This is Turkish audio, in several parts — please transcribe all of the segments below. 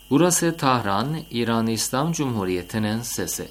Burası Tahran, İran İslam Cumhuriyeti'nin sesi.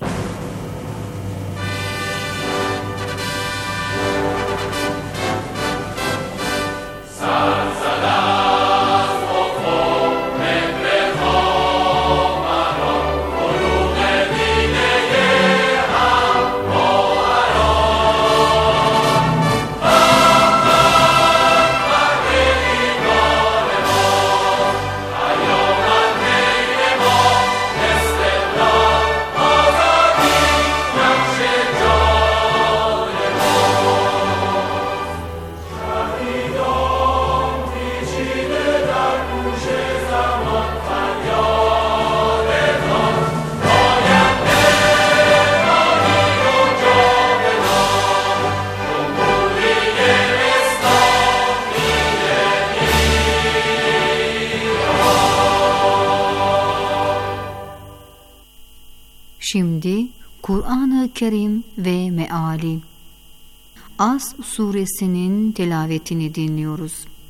Şimdi Kur'an-ı Kerim ve Meali. As suresinin tilavetini dinliyoruz.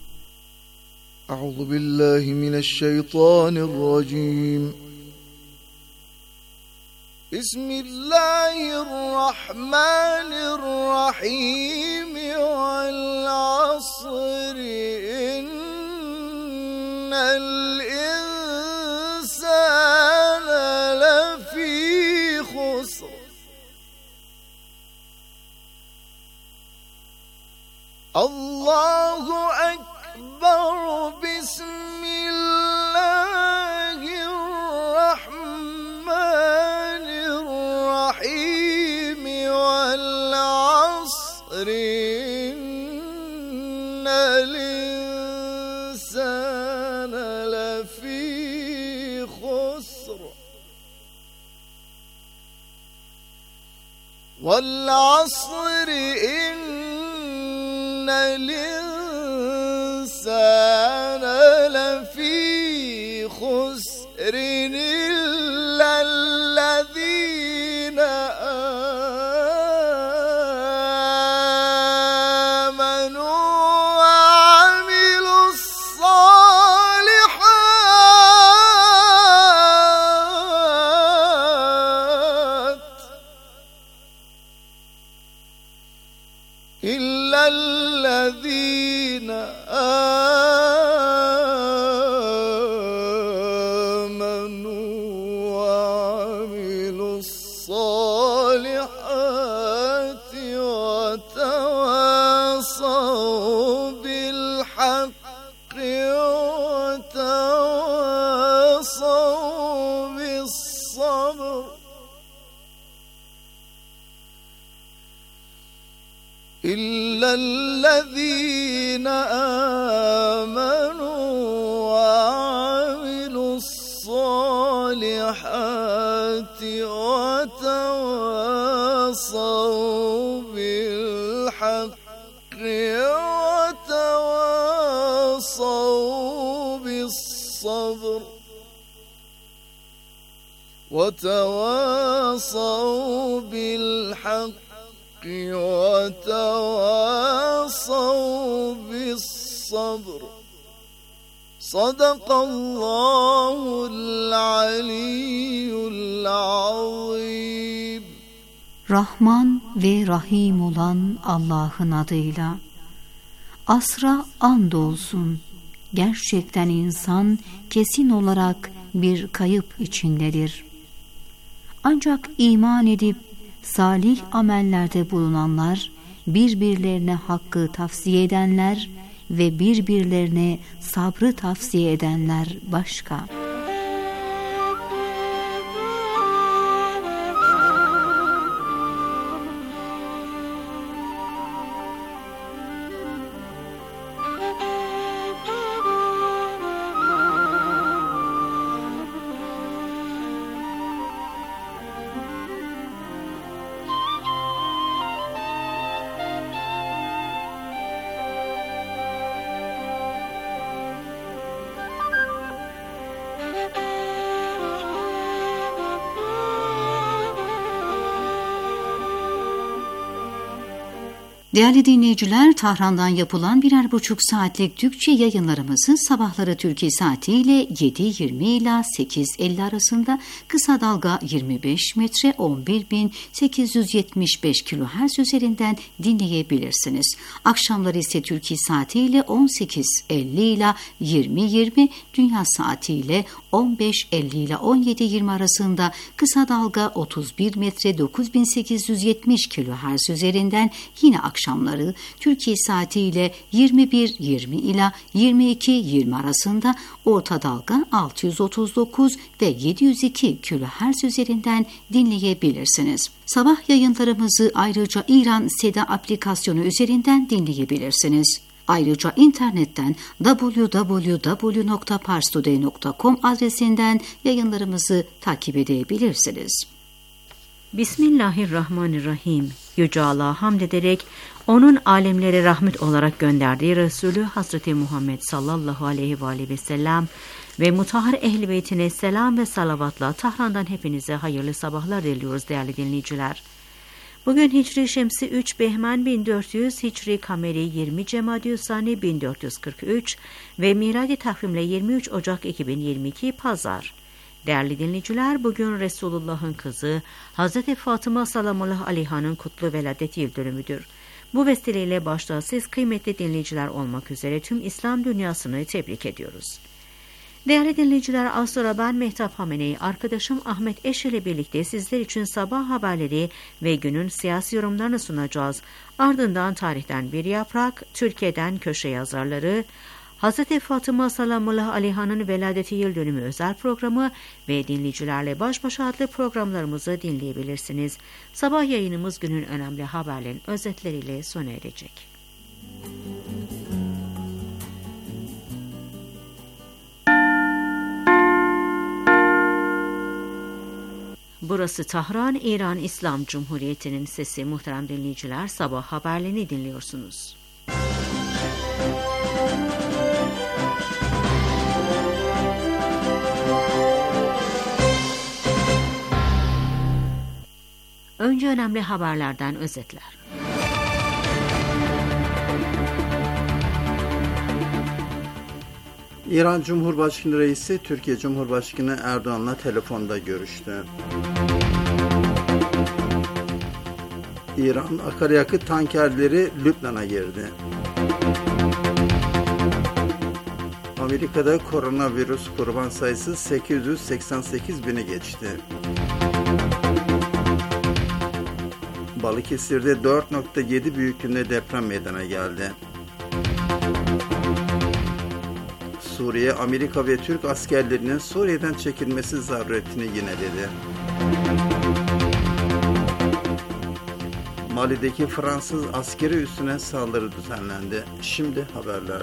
Euzubillahimineşşeytanirracim. Bismillahirrahmanirrahim. Vel asri innel insane lefî husr. Allahu Ekber. Bismillahirrahmanirrahim. Vel asri innel insane lefî husr. Vel asri innel insane lefî husr illellezîne âmenû ve amilussâlihât illellezîne الذين آمنوا وعملوا الصالحات وتواصوا بالحق وتواصوا بالصبر وتواصوا بالحق وتواصوا بالصبر. Sadakallahul aliyyul azim. Rahman ve Rahim olan Allah'ın adıyla. Asra andolsun. Gerçekten insan kesin olarak bir kayıp içindedir. Ancak iman edip salih amellerde bulunanlar, birbirlerine hakkı tavsiye edenler ve birbirlerine sabrı tavsiye edenler başka. Değerli dinleyiciler, Tahran'dan yapılan 1,5 saatlik Türkçe yayınlarımızı sabahları Türkiye saatiyle 7.20 ila 8.50 arasında kısa dalga 25 metre 11.875 kHz üzerinden dinleyebilirsiniz. Akşamları ise Türkiye saatiyle 18.50 ila 20.20, dünya saatiyle 15.50 ile 17.20 arasında kısa dalga 31 metre 9870 kHz üzerinden yine akşamları Türkiye saatiyle 21.20 ila 22.20 arasında orta dalga 639 ve 702 kHz üzerinden dinleyebilirsiniz. Sabah yayınlarımızı ayrıca İran Seda aplikasyonu üzerinden dinleyebilirsiniz. Ayrıca internetten www.parstoday.com adresinden yayınlarımızı takip edebilirsiniz. Bismillahirrahmanirrahim. Yüce Allah'a hamd ederek onun alemlere rahmet olarak gönderdiği Resulü Hazreti Muhammed sallallahu aleyhi ve sellem ve mutahhar ehl-i beytine selam ve salavatla Tahran'dan hepinize hayırlı sabahlar diliyoruz değerli dinleyiciler. Bugün Hicri Şemsi 3 Behmen 1400, Hicri Kameri 20 Cemadü'l-Sani 1443 ve Miladi takvimle 23 Ocak 2022 Pazar. Değerli dinleyiciler, bugün Resulullah'ın kızı Hazreti Fatıma sallallahu aleyha'nın kutlu veladet yıl dönümüdür. Bu vesileyle başta siz kıymetli dinleyiciler olmak üzere tüm İslam dünyasını tebrik ediyoruz. Değerli dinleyiciler, az sonra ben Mehtap Hamenei, arkadaşım Ahmet Eş ile birlikte sizler için sabah haberleri ve günün siyasi yorumlarını sunacağız. Ardından tarihten bir yaprak, Türkiye'den köşe yazarları, Hazreti Fatıma sallallahu aleyha'nın veladeti yıl dönümü özel programı ve dinleyicilerle baş başa adlı programlarımızı dinleyebilirsiniz. Sabah yayınımız günün önemli haberlerin özetleriyle sona erecek. Burası Tahran, İran İslam Cumhuriyeti'nin sesi. Muhterem dinleyiciler, sabah haberlerini dinliyorsunuz. Önce önemli haberlerden özetler. İran Cumhurbaşkanı Reisi Türkiye Cumhurbaşkanı Erdoğan'la telefonda görüştü. İran akaryakıt tankerleri Lübnan'a girdi. Amerika'da koronavirüs kurban sayısı 888 bini geçti. Balıkesir'de 4.7 büyüklüğünde deprem meydana geldi. Suriye, Amerika ve Türk askerlerinin Suriye'den çekilmesi zaruretini yineledi. Mali'deki Fransız askeri üssüne saldırı düzenlendi. Şimdi haberler.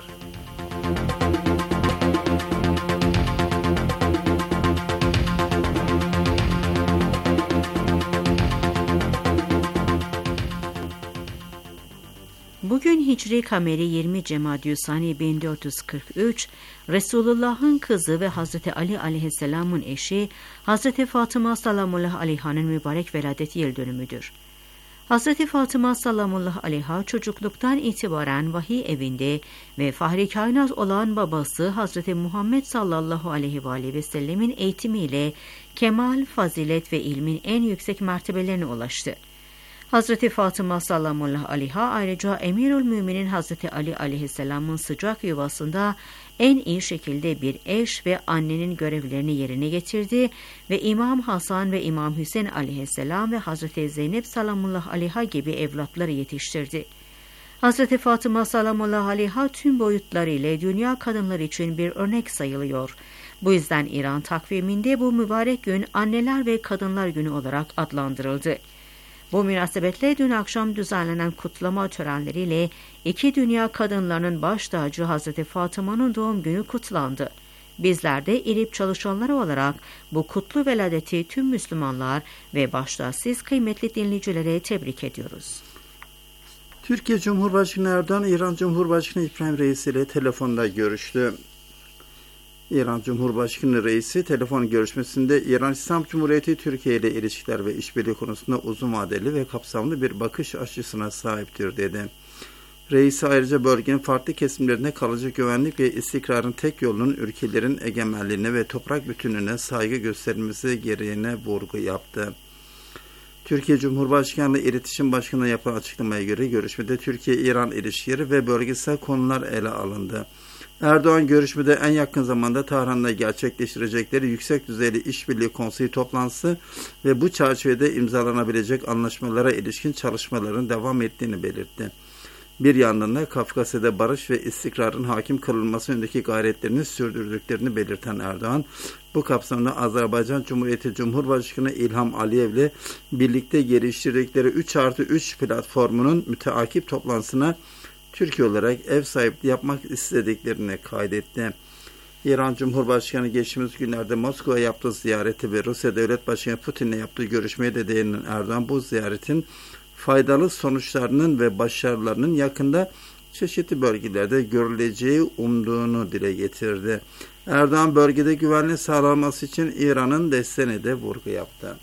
Bugün Hicri Kameri 20 Cemadü'l-Sani 1443, Resulullah'ın kızı ve Hazreti Ali aleyhisselamın eşi Hazreti Fatıma sallallahu aleyha'nın mübarek veladet yıl dönümüdür. Hazreti Fatıma sallallahu aleyha çocukluktan itibaren vahiy evinde ve fahri kainat olan babası Hazreti Muhammed sallallahu aleyhi ve sellemin eğitimiyle kemal, fazilet ve ilmin en yüksek mertebelerine ulaştı. Hazreti Fatıma sallallahu aleyha ayrıca Emirül Müminin Hazreti Ali aleyhisselamın sıcak yuvasında en iyi şekilde bir eş ve annenin görevlerini yerine getirdi ve İmam Hasan ve İmam Hüseyin aleyhisselam ve Hazreti Zeynep sallallahu aleyha gibi evlatları yetiştirdi. Hazreti Fatıma sallallahu aleyha tüm boyutlarıyla dünya kadınları için bir örnek sayılıyor. Bu yüzden İran takviminde bu mübarek gün Anneler ve Kadınlar Günü olarak adlandırıldı. Bu münasebetle dün akşam düzenlenen kutlama törenleriyle iki dünya kadınlarının baş tacı Hazreti Fatıma'nın doğum günü kutlandı. Bizler de İRİB çalışanları olarak bu kutlu veladeti tüm Müslümanlar ve başta siz kıymetli dinleyicilere tebrik ediyoruz. Türkiye Cumhurbaşkanı Erdoğan, İran Cumhurbaşkanı İbrahim Reisi ile telefonda görüştü. İran Cumhurbaşkanı Reisi telefon görüşmesinde İran İslam Cumhuriyeti Türkiye ile ilişkiler ve işbirliği konusunda uzun vadeli ve kapsamlı bir bakış açısına sahiptir dedi. Reisi ayrıca bölgenin farklı kesimlerinde kalıcı güvenlik ve istikrarın tek yolunun ülkelerin egemenliğine ve toprak bütünlüğüne saygı gösterilmesi gereğine vurgu yaptı. Türkiye Cumhurbaşkanlığı İletişim Başkanı'na yapılan açıklamaya göre görüşmede Türkiye-İran ilişkileri ve bölgesel konular ele alındı. Erdoğan görüşmede en yakın zamanda Tahran'da gerçekleştirecekleri yüksek düzeyli işbirliği konseyi toplantısı ve bu çerçevede imzalanabilecek anlaşmalara ilişkin çalışmaların devam ettiğini belirtti. Bir yandan da Kafkasya'da barış ve istikrarın hakim kılınması yönündeki gayretlerini sürdürdüklerini belirten Erdoğan, bu kapsamda Azerbaycan Cumhuriyeti Cumhurbaşkanı İlham Aliyev'le birlikte geliştirdikleri 3+3 platformunun müteakip toplantısına Türkiye olarak ev sahipliği yapmak istediklerini kaydetti. İran Cumhurbaşkanı geçtiğimiz günlerde Moskova'ya yaptığı ziyareti ve Rusya Devlet Başkanı Putin'le yaptığı görüşmeye de değinen Erdoğan, bu ziyaretin faydalı sonuçlarının ve başarılarının yakında çeşitli bölgelerde görüleceği umduğunu dile getirdi. Erdoğan bölgede güvenliği sağlanması için İran'ın desteğine de vurgu yaptı.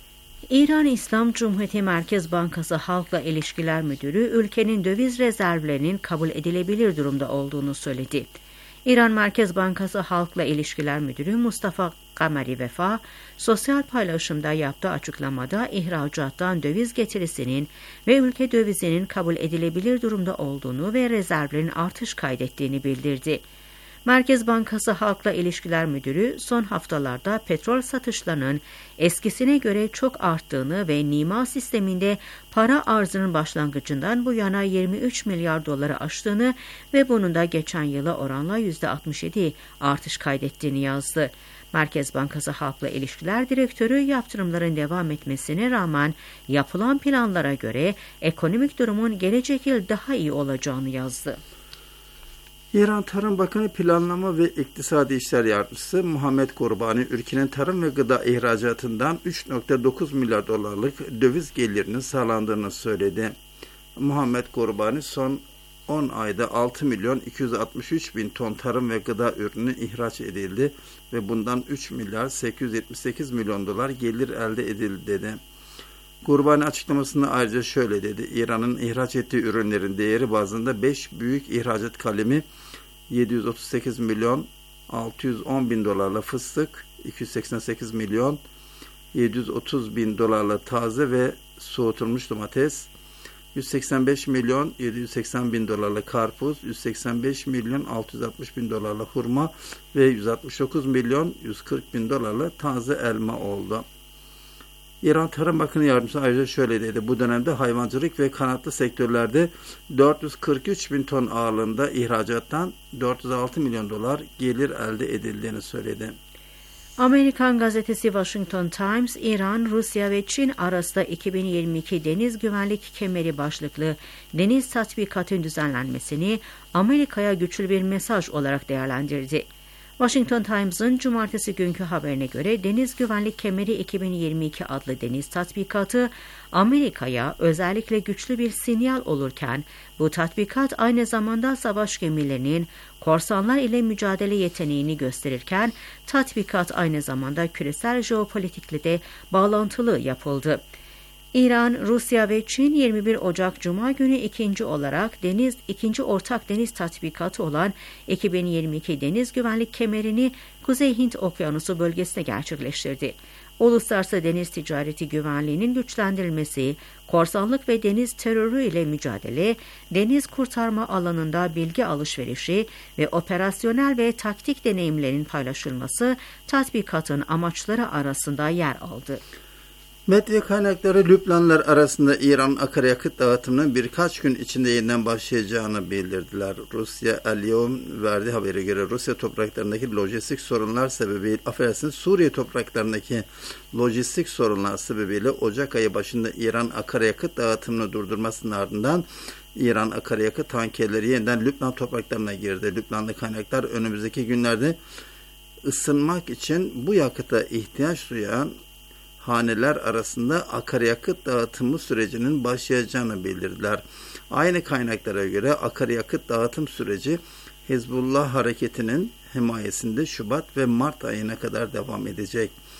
İran İslam Cumhuriyeti Merkez Bankası Halkla İlişkiler Müdürü ülkenin döviz rezervlerinin kabul edilebilir durumda olduğunu söyledi. İran Merkez Bankası Halkla İlişkiler Müdürü Mustafa Kameri Vefa, sosyal paylaşımda yaptığı açıklamada ihracattan döviz getirisinin ve ülke dövizinin kabul edilebilir durumda olduğunu ve rezervlerin artış kaydettiğini bildirdi. Merkez Bankası Halkla İlişkiler Müdürü son haftalarda petrol satışlarının eskisine göre çok arttığını ve nima sisteminde para arzının başlangıcından bu yana 23 milyar doları aştığını ve bunun da geçen yıla oranla %67 artış kaydettiğini yazdı. Merkez Bankası Halkla İlişkiler Direktörü yaptırımların devam etmesine rağmen yapılan planlara göre ekonomik durumun gelecek yıl daha iyi olacağını yazdı. İran Tarım Bakanı Planlama ve İktisadi İşler Yardımcısı Muhammed Kurbani, ülkenin tarım ve gıda ihracatından 3.9 milyar dolarlık döviz gelirinin sağlandığını söyledi. Muhammed Kurbani son 10 ayda 6 milyon 263 bin ton tarım ve gıda ürünü ihraç edildi ve bundan 3 milyar 878 milyon dolar gelir elde edildi dedi. Kurbani açıklamasında ayrıca şöyle dedi: İran'ın ihraç ettiği ürünlerin değeri bazında 5 büyük ihracat kalemi 738 milyon 610 bin dolarla fıstık, 288 milyon 730 bin dolarla taze ve soğutulmuş domates, 185 milyon 780 bin dolarla karpuz, 185 milyon 660 bin dolarla hurma ve 169 milyon 140 bin dolarla taze elma oldu. İran Tarım Bakanı Yardımcısı ayrıca şöyle dedi: bu dönemde hayvancılık ve kanatlı sektörlerde 443 bin ton ağırlığında ihracattan 406 milyon dolar gelir elde edildiğini söyledi. Amerikan gazetesi Washington Times, İran, Rusya ve Çin arasında 2022 Deniz Güvenlik Kemeri başlıklı deniz tatbikatının düzenlenmesini Amerika'ya güçlü bir mesaj olarak değerlendirdi. Washington Times'ın cumartesi günkü haberine göre Deniz Güvenlik Kemeri 2022 adlı deniz tatbikatı Amerika'ya özellikle güçlü bir sinyal olurken, bu tatbikat aynı zamanda savaş gemilerinin korsanlar ile mücadele yeteneğini gösterirken, tatbikat aynı zamanda küresel jeopolitikle de bağlantılı yapıldı. İran, Rusya ve Çin 21 Ocak Cuma günü ikinci ortak deniz tatbikatı olan 2022 Deniz Güvenlik Kemeri'ni Kuzey Hint Okyanusu bölgesine gerçekleştirdi. Uluslararası deniz ticareti güvenliğinin güçlendirilmesi, korsanlık ve deniz terörü ile mücadele, deniz kurtarma alanında bilgi alışverişi ve operasyonel ve taktik deneyimlerin paylaşılması tatbikatın amaçları arasında yer aldı. Medya kaynakları Lübnanlılar arasında İran akaryakıt dağıtımının birkaç gün içinde yeniden başlayacağını bildirdiler. Rusya El-Yevm verdiği habere göre Rusya topraklarındaki lojistik sorunlar sebebiyle, Suriye topraklarındaki lojistik sorunlar sebebiyle Ocak ayı başında İran akaryakıt dağıtımını durdurmasının ardından İran akaryakıt tankerleri yeniden Lübnan topraklarına girdi. Lübnanlı kaynaklar önümüzdeki günlerde ısınmak için bu yakıta ihtiyaç duyan haneler arasında akaryakıt dağıtımı sürecinin başlayacağını bildirdiler. Aynı kaynaklara göre akaryakıt dağıtım süreci Hizbullah hareketinin himayesinde Şubat ve Mart ayına kadar devam edecek.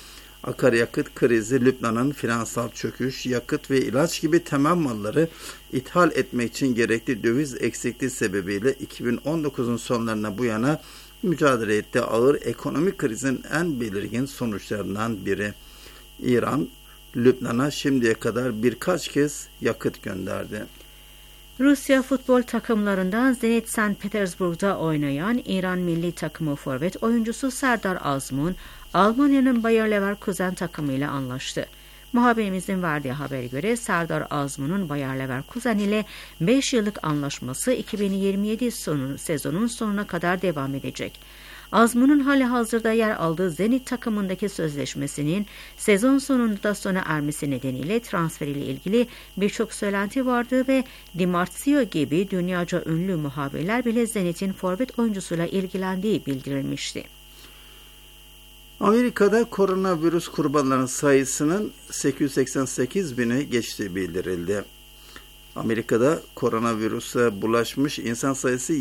Akaryakıt krizi, Lübnan'ın finansal çöküş, yakıt ve ilaç gibi temel malları ithal etmek için gerekli döviz eksikliği sebebiyle 2019'un sonlarına bu yana mücadele ettiği ağır ekonomik krizin en belirgin sonuçlarından biri. İran, Lübnan'a şimdiye kadar birkaç kez yakıt gönderdi. Rusya futbol takımlarından Zenit St. Petersburg'da oynayan İran milli takımı forvet oyuncusu Serdar Azmun, Almanya'nın Bayer Leverkusen takımıyla anlaştı. Muhabirimizin verdiği habere göre Serdar Azmun'un Bayer Leverkusen ile 5 yıllık anlaşması 2027 sezonun sonuna kadar devam edecek. Azmun'un halihazırda yer aldığı Zenit takımındaki sözleşmesinin sezon sonunda sona ermesi nedeniyle transferiyle ilgili birçok söylenti vardı ve Di Marzio gibi dünyaca ünlü muhabirler bile Zenit'in forvet oyuncusuyla ilgilendiği bildirilmişti. Amerika'da koronavirüs kurbanlarının sayısının 888 bini geçtiği bildirildi. Amerika'da koronavirüse bulaşmış insan sayısı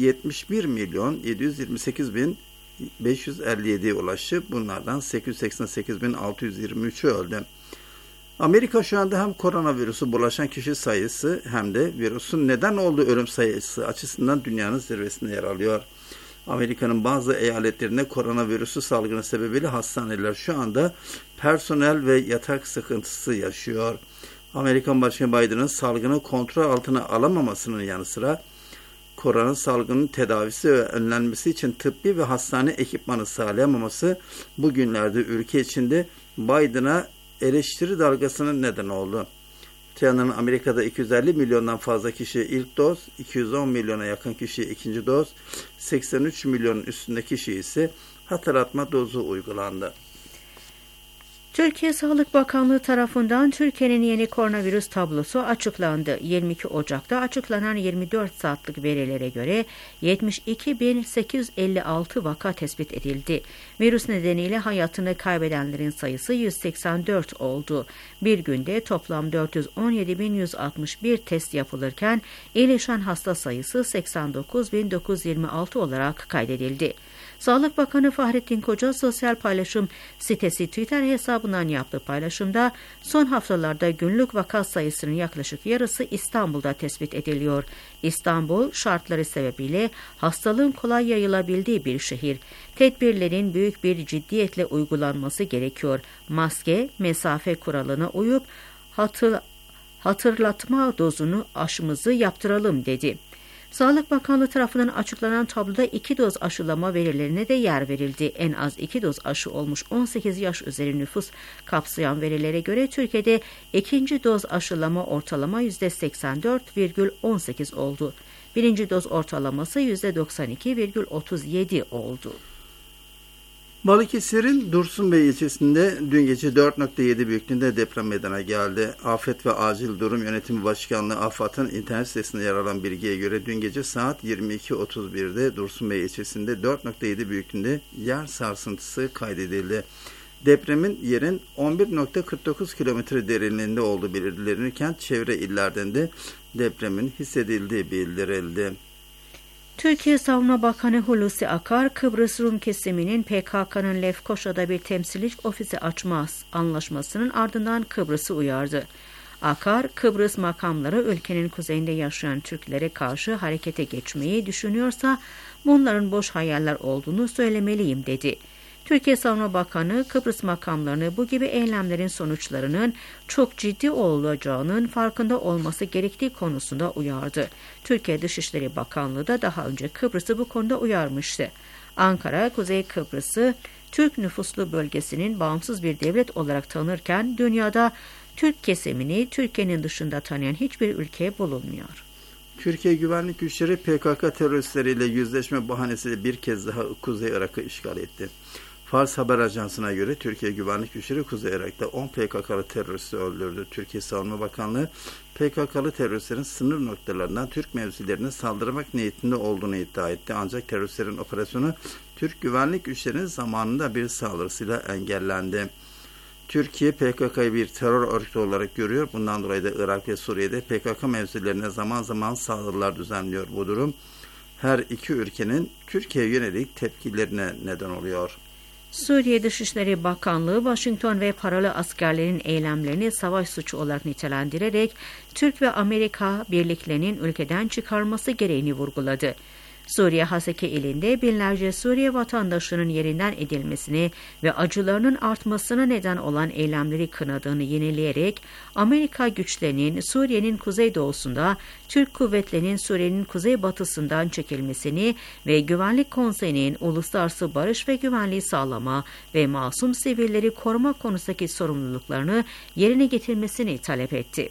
71.728.557'ye ulaştı. Bunlardan 888.623'ü öldü. Amerika şu anda hem koronavirüsü bulaşan kişi sayısı hem de virüsün neden olduğu ölüm sayısı açısından dünyanın zirvesinde yer alıyor. Amerika'nın bazı eyaletlerinde koronavirüsü salgını sebebiyle hastaneler şu anda personel ve yatak sıkıntısı yaşıyor. Amerikan Başkanı Biden'ın salgını kontrol altına alamamasının yanı sıra korona salgının tedavisi ve önlenmesi için tıbbi ve hastane ekipmanı sağlayamaması bugünlerde ülke içinde Biden'a eleştiri dalgasının neden oldu. Öte yandan Amerika'da 250 milyondan fazla kişiye ilk doz, 210 milyona yakın kişiye ikinci doz, 83 milyonun üstünde kişi ise hatırlatma dozu uygulandı. Türkiye Sağlık Bakanlığı tarafından Türkiye'nin yeni koronavirüs tablosu açıklandı. 22 Ocak'ta açıklanan 24 saatlik verilere göre 72.856 vaka tespit edildi. Virüs nedeniyle hayatını kaybedenlerin sayısı 184 oldu. Bir günde toplam 417.161 test yapılırken iyileşen hasta sayısı 89.926 olarak kaydedildi. Sağlık Bakanı Fahrettin Koca sosyal paylaşım sitesi Twitter hesabından yaptığı paylaşımda son haftalarda günlük vaka sayısının yaklaşık yarısı İstanbul'da tespit ediliyor. İstanbul şartları sebebiyle hastalığın kolay yayılabildiği bir şehir. Tedbirlerin büyük bir ciddiyetle uygulanması gerekiyor. Maske, mesafe kuralına uyup hatırlatma dozunu aşımızı yaptıralım dedi. Sağlık Bakanlığı tarafından açıklanan tabloda 2 doz aşılama verilerine de yer verildi. En az 2 doz aşı olmuş 18 yaş üzeri nüfus kapsayan verilere göre Türkiye'de 2. doz aşılama ortalama %84,18 oldu. 1. doz ortalaması %92,37 oldu. Balıkesir'in Dursunbey ilçesinde dün gece 4.7 büyüklüğünde deprem meydana geldi. Afet ve Acil Durum Yönetimi Başkanlığı AFAD'ın internet sitesinde yer alan bilgiye göre dün gece saat 22.31'de Dursunbey ilçesinde 4.7 büyüklüğünde yer sarsıntısı kaydedildi. Depremin yerin 11.49 kilometre derinliğinde olduğu belirlenirken çevre illerden de depremin hissedildiği bildirildi. Türkiye Savunma Bakanı Hulusi Akar, Kıbrıs Rum kesiminin PKK'nın Lefkoşa'da bir temsilcilik ofisi açma anlaşmasının ardından Kıbrıs'ı uyardı. Akar, Kıbrıs makamları ülkenin kuzeyinde yaşayan Türklere karşı harekete geçmeyi düşünüyorsa bunların boş hayaller olduğunu söylemeliyim dedi. Türkiye Savunma Bakanı, Kıbrıs makamlarını bu gibi eylemlerin sonuçlarının çok ciddi olacağının farkında olması gerektiği konusunda uyardı. Türkiye Dışişleri Bakanlığı da daha önce Kıbrıs'ı bu konuda uyarmıştı. Ankara, Kuzey Kıbrıs'ı Türk nüfuslu bölgesinin bağımsız bir devlet olarak tanırken dünyada Türk kesimini Türkiye'nin dışında tanıyan hiçbir ülke bulunmuyor. Türkiye güvenlik güçleri PKK teröristleriyle yüzleşme bahanesiyle bir kez daha Kuzey Irak'ı işgal etti. Fars Haber Ajansı'na göre Türkiye güvenlik güçleri Kuzey Irak'ta 10 PKK'lı teröristi öldürdü. Türkiye Savunma Bakanlığı PKK'lı teröristlerin sınır noktalarından Türk mevzilerine saldırmak niyetinde olduğunu iddia etti. Ancak teröristlerin operasyonu Türk güvenlik güçlerinin zamanında bir saldırısıyla engellendi. Türkiye PKK'yı bir terör örgütü olarak görüyor. Bundan dolayı da Irak ve Suriye'de PKK mevzilerine zaman zaman saldırılar düzenliyor. Bu durum her iki ülkenin Türkiye'ye yönelik tepkilerine neden oluyor. Suriye Dışişleri Bakanlığı, Washington ve paralı askerlerin eylemlerini savaş suçu olarak nitelendirerek Türk ve Amerika birliklerinin ülkeden çıkarması gereğini vurguladı. Suriye Haseki ilinde binlerce Suriye vatandaşının yerinden edilmesini ve acılarının artmasına neden olan eylemleri kınadığını yenileyerek Amerika güçlerinin Suriye'nin kuzeydoğusunda, Türk kuvvetlerinin Suriye'nin kuzeybatısından çekilmesini ve Güvenlik Konseyi'nin uluslararası barış ve güvenliği sağlama ve masum sivilleri koruma konusundaki sorumluluklarını yerine getirmesini talep etti.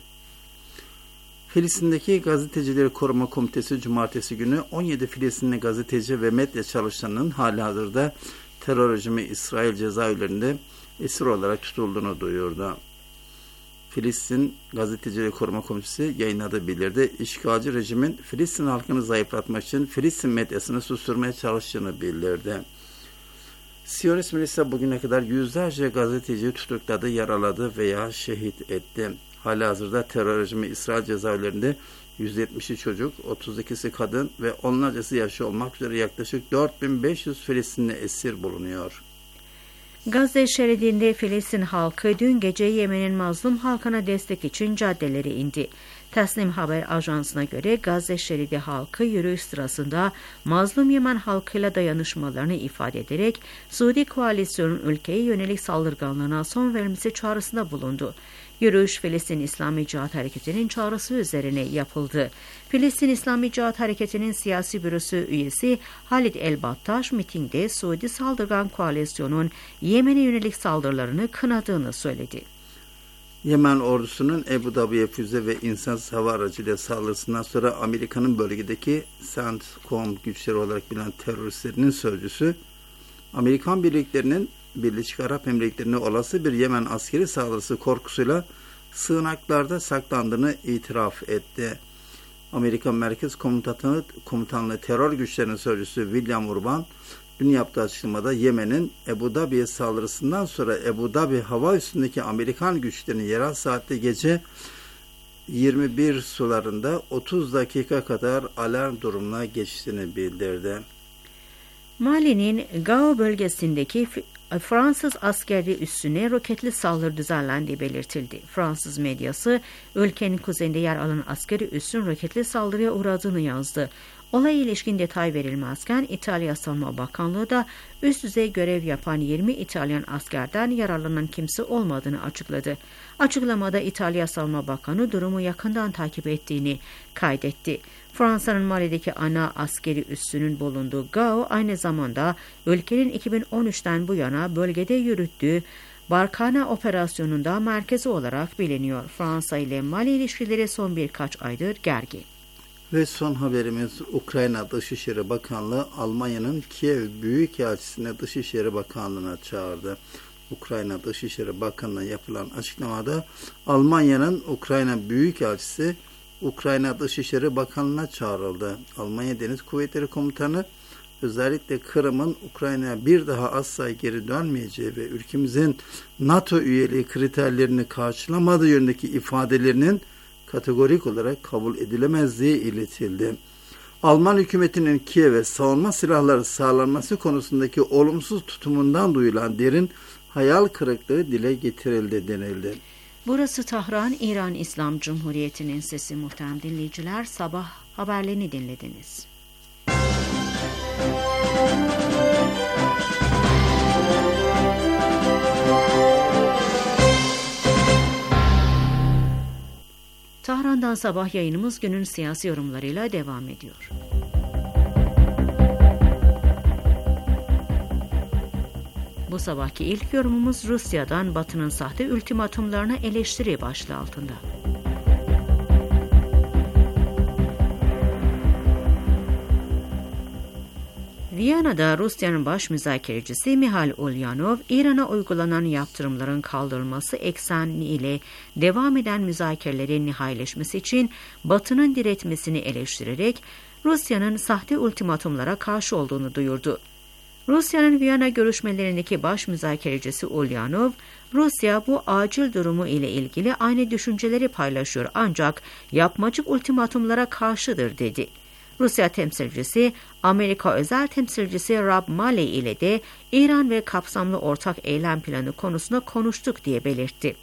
Filistin'deki Gazetecileri Koruma Komitesi Cumartesi günü 17 Filistinli gazeteci ve medya çalışanının halihazırda terör rejimi İsrail cezaevlerinde esir olarak tutulduğunu duyurdu. Filistin Gazetecileri Koruma Komitesi yayınladığı bildirdi. İşgalci rejimin Filistin halkını zayıflatmak için Filistin medyasını susturmaya çalıştığını bildirdi. Siyonist milisya bugüne kadar yüzlerce gazeteciyi tutukladı, yaraladı veya şehit etti. Halihazırda terör rejimi İsrail cezaevlerinde 170'i çocuk, 32'si kadın ve onlarcası yaşı olmak üzere yaklaşık 4500 Filistinli esir bulunuyor. Gazze şeridinde Filistin halkı dün gece Yemen'in mazlum halkına destek için caddelere indi. Tasnim Haber Ajansı'na göre Gazze şeridi halkı yürüyüş sırasında mazlum Yemen halkıyla dayanışmalarını ifade ederek Suudi koalisyonun ülkeye yönelik saldırganlığına son vermesi çağrısında bulundu. Yürüyüş Filistin İslami Cihat Hareketi'nin çağrısı üzerine yapıldı. Filistin İslami Cihat Hareketi'nin siyasi bürosu üyesi Halid El-Battaş mitingde Suudi saldırgan koalisyonun Yemen'e yönelik saldırılarını kınadığını söyledi. Yemen ordusunun Ebu Dabi'ye füze ve insansız hava aracıyla saldırısından sonra Amerika'nın bölgedeki CENTCOM güçleri olarak bilinen teröristlerinin sözcüsü, Amerikan birliklerinin Birleşik Arap Emirlikleri'ne olası bir Yemen askeri saldırısı korkusuyla sığınaklarda saklandığını itiraf etti. Amerika Merkez Komutanlığı Terör Güçlerinin sözcüsü William Urban, dün yaptığı açıklamada Yemen'in Ebu Dabi'ye saldırısından sonra Ebu Dabi hava üstündeki Amerikan güçlerinin yerel saatte gece 21 sularında 30 dakika kadar alarm durumuna geçtiğini bildirdi. Mali'nin Gao bölgesindeki Fransız askeri üssüne roketli saldırı düzenlendiği belirtildi. Fransız medyası ülkenin kuzeyinde yer alan askeri üssün roketli saldırıya uğradığını yazdı. Olaya ilişkin detay verilmezken İtalya Savunma Bakanlığı da üst düzey görev yapan 20 İtalyan askerden yararlanan kimse olmadığını açıkladı. Açıklamada İtalya Savunma Bakanı durumu yakından takip ettiğini kaydetti. Fransa'nın Mali'deki ana askeri üssünün bulunduğu Gao aynı zamanda ülkenin 2013'ten bu yana bölgede yürüttüğü Barkhane operasyonunda merkezi olarak biliniyor. Fransa ile Mali ilişkileri son birkaç aydır gergin. Ve son haberimiz Ukrayna Dışişleri Bakanlığı Almanya'nın Kiev Büyükelçisi'ne Dışişleri Bakanlığı'na çağırdı. Ukrayna Dışişleri Bakanlığı'na yapılan açıklamada Almanya'nın Ukrayna Büyükelçisi Ukrayna Dışişleri Bakanlığı'na çağrıldı. Almanya Deniz Kuvvetleri Komutanı özellikle Kırım'ın Ukrayna'ya bir daha asla geri dönmeyeceği ve ülkemizin NATO üyeliği kriterlerini karşılamadığı yönündeki ifadelerinin kategorik olarak kabul edilemezliği iletildi. Alman hükümetinin Kiev'e savunma silahları sağlanması konusundaki olumsuz tutumundan duyulan derin hayal kırıklığı dile getirildi denildi. Burası Tahran, İran İslam Cumhuriyeti'nin sesi. Muhterem dinleyiciler, sabah haberlerini dinlediniz. Tahran'dan sabah yayınımız günün siyasi yorumlarıyla devam ediyor. Bu sabahki ilk yorumumuz Rusya'dan Batı'nın sahte ultimatumlarına eleştiri başlığı altında. Viyana'da Rusya'nın baş müzakerecisi Mihail Ulyanov, İran'a uygulanan yaptırımların kaldırılması ekseniyle devam eden müzakerelerin nihaileşmesi için Batı'nın diretmesini eleştirerek Rusya'nın sahte ultimatumlara karşı olduğunu duyurdu. Rusya'nın Viyana görüşmelerindeki baş müzakerecisi Ulyanov, Rusya bu acil durumu ile ilgili aynı düşünceleri paylaşıyor ancak yapmacık ultimatumlara karşıdır dedi. Rusya temsilcisi, Amerika özel temsilcisi Rob Malley ile de İran ve kapsamlı ortak eylem planı konusunda konuştuk diye belirtti.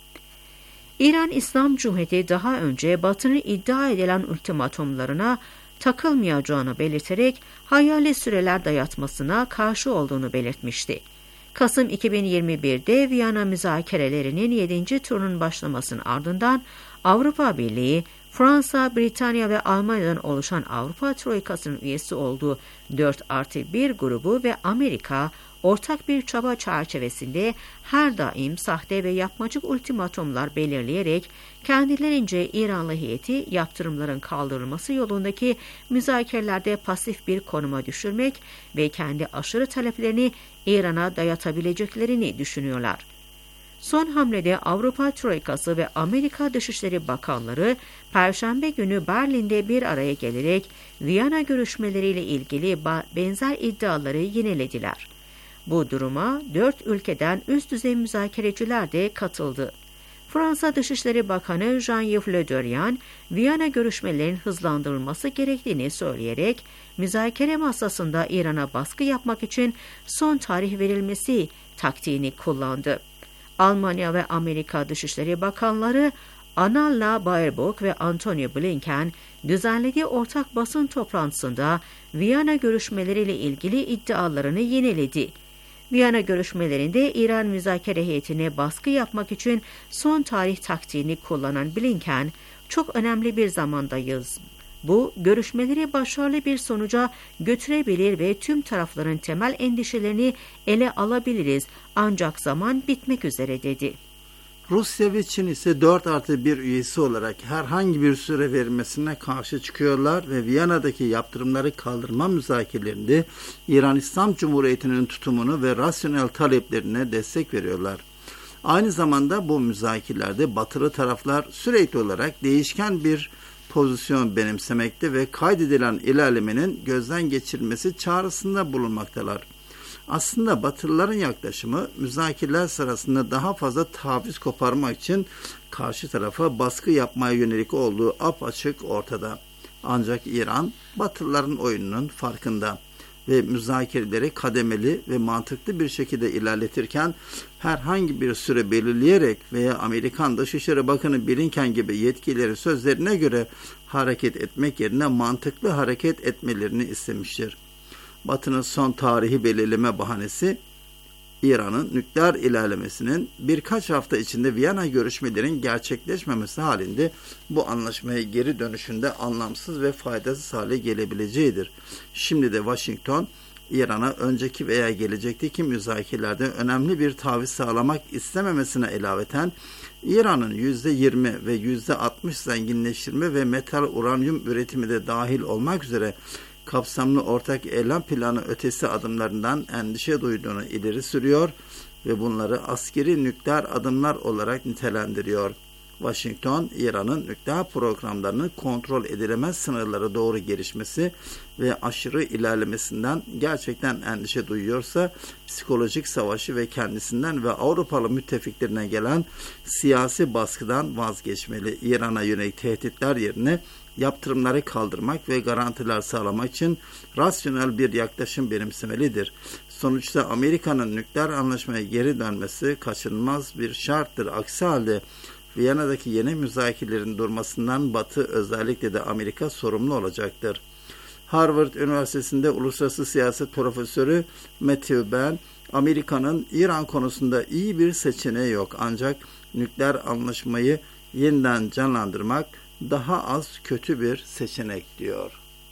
İran İslam Cumhuriyeti daha önce Batı'nın iddia edilen ultimatomlarına takılmayacağını belirterek hayali süreler dayatmasına karşı olduğunu belirtmişti. Kasım 2021'de Viyana müzakerelerinin 7. turunun başlamasının ardından Avrupa Birliği, Fransa, Britanya ve Almanya'dan oluşan Avrupa Troikası'nın üyesi olduğu 4+1 grubu ve Amerika, ortak bir çaba çerçevesinde her daim sahte ve yapmacık ultimatomlar belirleyerek kendilerince İranlı heyeti yaptırımların kaldırılması yolundaki müzakerelerde pasif bir konuma düşürmek ve kendi aşırı taleplerini İran'a dayatabileceklerini düşünüyorlar. Son hamlede Avrupa Troikası ve Amerika Dışişleri Bakanları Perşembe günü Berlin'de bir araya gelerek Viyana görüşmeleriyle ilgili benzer iddiaları yinelediler. Bu duruma 4 ülkeden üst düzey müzakereciler de katıldı. Fransa Dışişleri Bakanı Jean-Yves Le Drian, Viyana görüşmelerinin hızlandırılması gerektiğini söyleyerek müzakere masasında İran'a baskı yapmak için son tarih verilmesi taktiğini kullandı. Almanya ve Amerika Dışişleri Bakanları Annalena Baerbock ve Antony Blinken düzenlediği ortak basın toplantısında Viyana görüşmeleriyle ilgili iddialarını yineledi. Viyana görüşmelerinde İran müzakere heyetine baskı yapmak için son tarih taktiğini kullanan Blinken, "Çok önemli bir zamandayız. Bu, görüşmeleri başarılı bir sonuca götürebilir ve tüm tarafların temel endişelerini ele alabiliriz. Ancak zaman bitmek üzere," dedi. Rusya ve Çin ise 4+1 üyesi olarak herhangi bir süre verilmesine karşı çıkıyorlar ve Viyana'daki yaptırımları kaldırma müzakerelerinde İran İslam Cumhuriyeti'nin tutumunu ve rasyonel taleplerine destek veriyorlar. Aynı zamanda bu müzakerelerde batılı taraflar sürekli olarak değişken bir pozisyon benimsemekte ve kaydedilen ilerlemenin gözden geçirilmesi çağrısında bulunmaktalar. Aslında Batılıların yaklaşımı müzakereler sırasında daha fazla taviz koparmak için karşı tarafa baskı yapmaya yönelik olduğu apaçık ortada. Ancak İran Batılıların oyununun farkında ve müzakereleri kademeli ve mantıklı bir şekilde ilerletirken herhangi bir süre belirleyerek veya Amerikan Dışişleri Bakanı Blinken gibi yetkilileri sözlerine göre hareket etmek yerine mantıklı hareket etmelerini istemiştir. Batı'nın son tarihi belirleme bahanesi, İran'ın nükleer ilerlemesinin birkaç hafta içinde Viyana görüşmelerin gerçekleşmemesi halinde bu anlaşmaya geri dönüşünde anlamsız ve faydasız hale gelebileceğidir. Şimdi de Washington, İran'a önceki veya gelecekteki müzakerelerde önemli bir taviz sağlamak istememesine ilaveten, İran'ın %20 ve %60 zenginleştirme ve metal uranyum üretimi de dahil olmak üzere kapsamlı ortak eylem planı ötesi adımlarından endişe duyduğunu ileri sürüyor ve bunları askeri nükleer adımlar olarak nitelendiriyor. Washington, İran'ın nükleer programlarının kontrol edilemez sınırlara doğru gelişmesi ve aşırı ilerlemesinden gerçekten endişe duyuyorsa, psikolojik savaşı ve kendisinden ve Avrupalı müttefiklerine gelen siyasi baskıdan vazgeçmeli. İran'a yönelik tehditler yerine yaptırımları kaldırmak ve garantiler sağlamak için rasyonel bir yaklaşım benimsemelidir. Sonuçta Amerika'nın nükleer anlaşmaya geri dönmesi kaçınılmaz bir şarttır. Aksi halde Viyana'daki yeni müzakerelerin durmasından Batı, özellikle de Amerika sorumlu olacaktır. Harvard Üniversitesi'nde uluslararası siyaset profesörü Matthew Bell, Amerika'nın İran konusunda iyi bir seçeneği yok, ancak nükleer anlaşmayı yeniden canlandırmak daha az kötü bir seçenek diyor.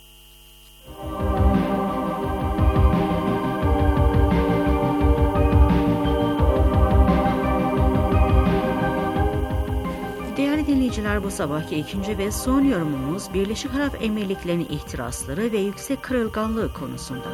Değerli dinleyiciler, bu sabahki ikinci ve son yorumumuz Birleşik Arap Emirlikleri'nin ihtirasları ve yüksek kırılganlığı konusunda.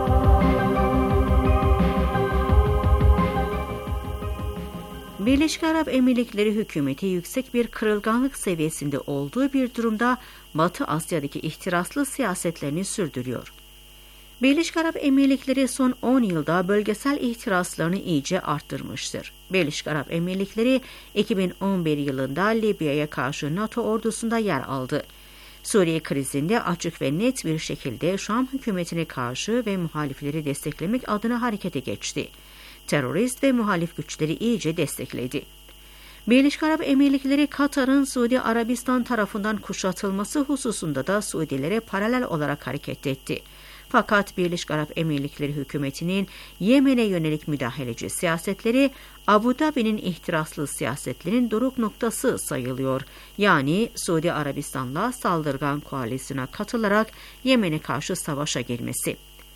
Birleşik Arap Emirlikleri hükümeti yüksek bir kırılganlık seviyesinde olduğu bir durumda Batı Asya'daki ihtiraslı siyasetlerini sürdürüyor. Birleşik Arap Emirlikleri son 10 yılda bölgesel ihtiraslarını iyice arttırmıştır. Birleşik Arap Emirlikleri 2011 yılında Libya'ya karşı NATO ordusunda yer aldı. Suriye krizinde açık ve net bir şekilde Şam hükümetine karşı ve muhalifleri desteklemek adına harekete geçti. Terörist ve muhalif güçleri iyice destekledi. Birleşik Arap Emirlikleri, Katar'ın Suudi Arabistan tarafından kuşatılması hususunda da Suudilere paralel olarak hareket etti. Fakat Birleşik Arap Emirlikleri hükümetinin Yemen'e yönelik müdahaleci siyasetleri, Abu Dhabi'nin ihtiraslı siyasetlerinin doruk noktası sayılıyor. Yani Suudi Arabistan'la saldırgan koalisyona katılarak Yemen'e karşı savaşa girmesi.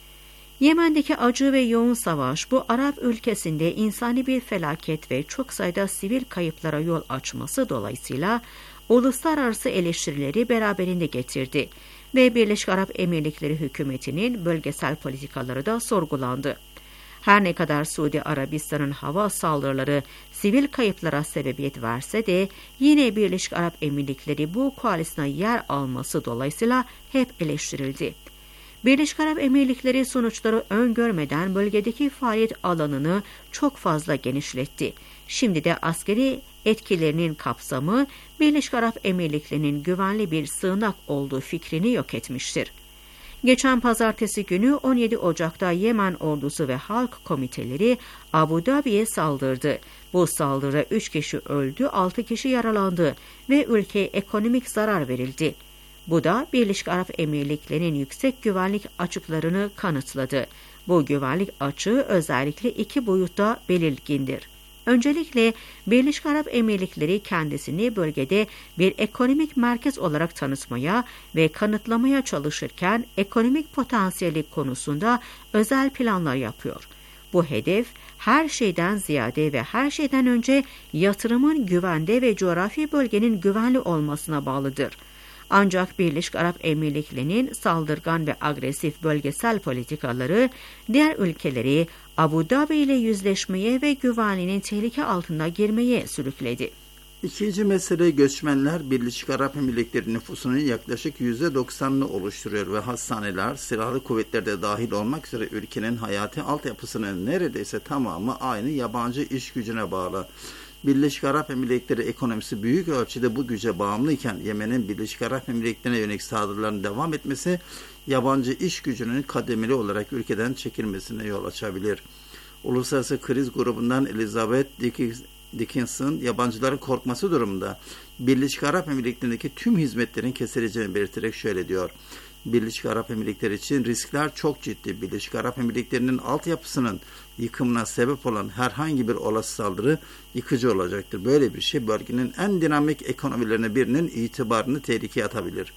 Yemen'deki acı ve yoğun savaş bu Arap ülkesinde insani bir felaket ve çok sayıda sivil kayıplara yol açması dolayısıyla uluslararası eleştirileri beraberinde getirdi ve Birleşik Arap Emirlikleri hükümetinin bölgesel politikaları da sorgulandı. Her ne kadar Suudi Arabistan'ın hava saldırıları sivil kayıplara sebebiyet verse de yine Birleşik Arap Emirlikleri bu koalisyona yer alması dolayısıyla hep eleştirildi. Birleşik Arap Emirlikleri sonuçları öngörmeden bölgedeki faaliyet alanını çok fazla genişletti. Şimdi de askeri etkilerinin kapsamı Birleşik Arap Emirlikleri'nin güvenli bir sığınak olduğu fikrini yok etmiştir. Geçen pazartesi günü 17 Ocak'ta Yemen ordusu ve halk komiteleri Abu Dhabi'ye saldırdı. Bu saldırıda 3 kişi öldü, 6 kişi yaralandı ve ülkeye ekonomik zarar verildi. Bu da Birleşik Arap Emirlikleri'nin yüksek güvenlik açıklarını kanıtladı. Bu güvenlik açığı özellikle 2 boyutta belirgindir. Öncelikle Birleşik Arap Emirlikleri kendisini bölgede bir ekonomik merkez olarak tanıtmaya ve kanıtlamaya çalışırken ekonomik potansiyeli konusunda özel planlar yapıyor. Bu hedef her şeyden ziyade ve her şeyden önce yatırımın güvende ve coğrafi bölgenin güvenli olmasına bağlıdır. Ancak Birleşik Arap Emirlikleri'nin saldırgan ve agresif bölgesel politikaları diğer ülkeleri Abu Dhabi ile yüzleşmeye ve güvenliğinin tehlike altına girmeye sürükledi. İkinci mesele, göçmenler Birleşik Arap Emirlikleri nüfusunun yaklaşık %90'ını oluşturuyor ve hastaneler, silahlı kuvvetlerde dahil olmak üzere ülkenin hayati altyapısının neredeyse tamamı aynı yabancı iş gücüne bağlı. Birleşik Arap Emirlikleri ekonomisi büyük ölçüde bu güce bağımlıyken Yemen'in Birleşik Arap Emirlikleri'ne yönelik saldırıların devam etmesi yabancı iş gücünün kademeli olarak ülkeden çekilmesine yol açabilir. Uluslararası Kriz Grubu'ndan Elizabeth Dickinson, yabancıların korkması durumunda Birleşik Arap Emirlikleri'ndeki tüm hizmetlerin kesileceğini belirterek şöyle diyor: Birleşik Arap Emirlikleri için riskler çok ciddi. Birleşik Arap Emirlikleri'nin altyapısının yıkımına sebep olan herhangi bir olası saldırı yıkıcı olacaktır. Böyle bir şey bölgenin en dinamik ekonomilerine birinin itibarını tehlikeye atabilir.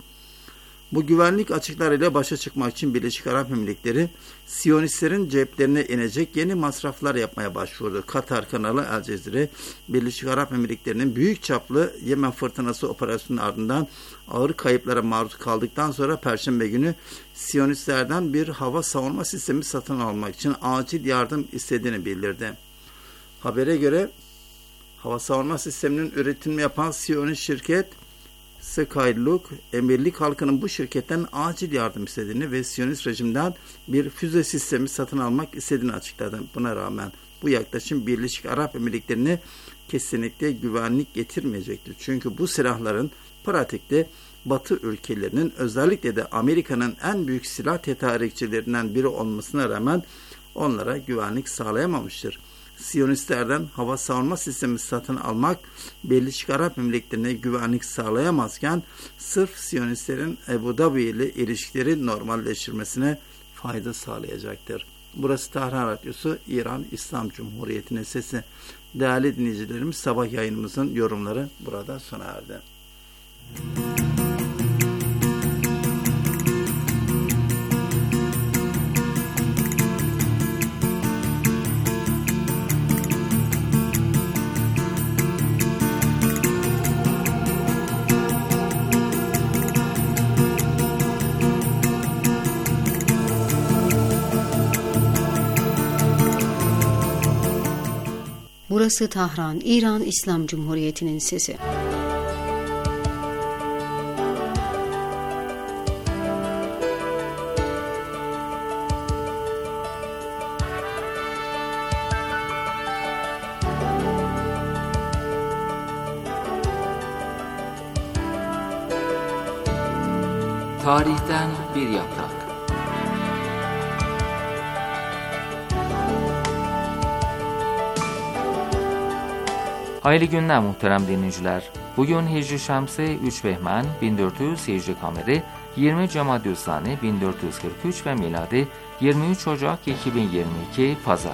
Bu güvenlik açıklarıyla başa çıkmak için Birleşik Arap Emirlikleri, Siyonistlerin ceplerine inecek yeni masraflar yapmaya başvurdu. Katar kanalı El Cezire, Birleşik Arap Emirlikleri'nin büyük çaplı Yemen fırtınası operasyonunun ardından ağır kayıplara maruz kaldıktan sonra Perşembe günü Siyonistlerden bir hava savunma sistemi satın almak için acil yardım istediğini bildirdi. Habere göre hava savunma sisteminin üretimini yapan Siyonist şirket Skylook, emirlik halkının bu şirketten acil yardım istediğini ve Siyonist rejimden bir füze sistemi satın almak istediğini açıkladı. Buna rağmen bu yaklaşım Birleşik Arap Emirlikleri'ne kesinlikle güvenlik getirmeyecektir. Çünkü bu silahların pratikte Batı ülkelerinin, özellikle de Amerika'nın en büyük silah tedarikçilerinden biri olmasına rağmen onlara güvenlik sağlayamamıştır. Siyonistlerden hava savunma sistemi satın almak Birleşik Arap Emirlikleri'ne güvenlik sağlayamazken sırf Siyonistlerin Abu Dhabi ile ilişkileri normalleştirmesine fayda sağlayacaktır. Burası Tahran Radyosu, İran İslam Cumhuriyeti'nin sesi. Değerli dinleyicilerimiz, sabah yayınımızın yorumları burada sona erdi. Burası Tahran, İran İslam Cumhuriyeti'nin sesi. Tarihten bir yaprak. Hayırlı günler muhterem dinleyiciler. Bugün Hicri Şemsi 3 Behman 1400 Hicri Kameri 20 Cemadyüssani 1443 ve miladi 23 Ocak 2022 Pazar.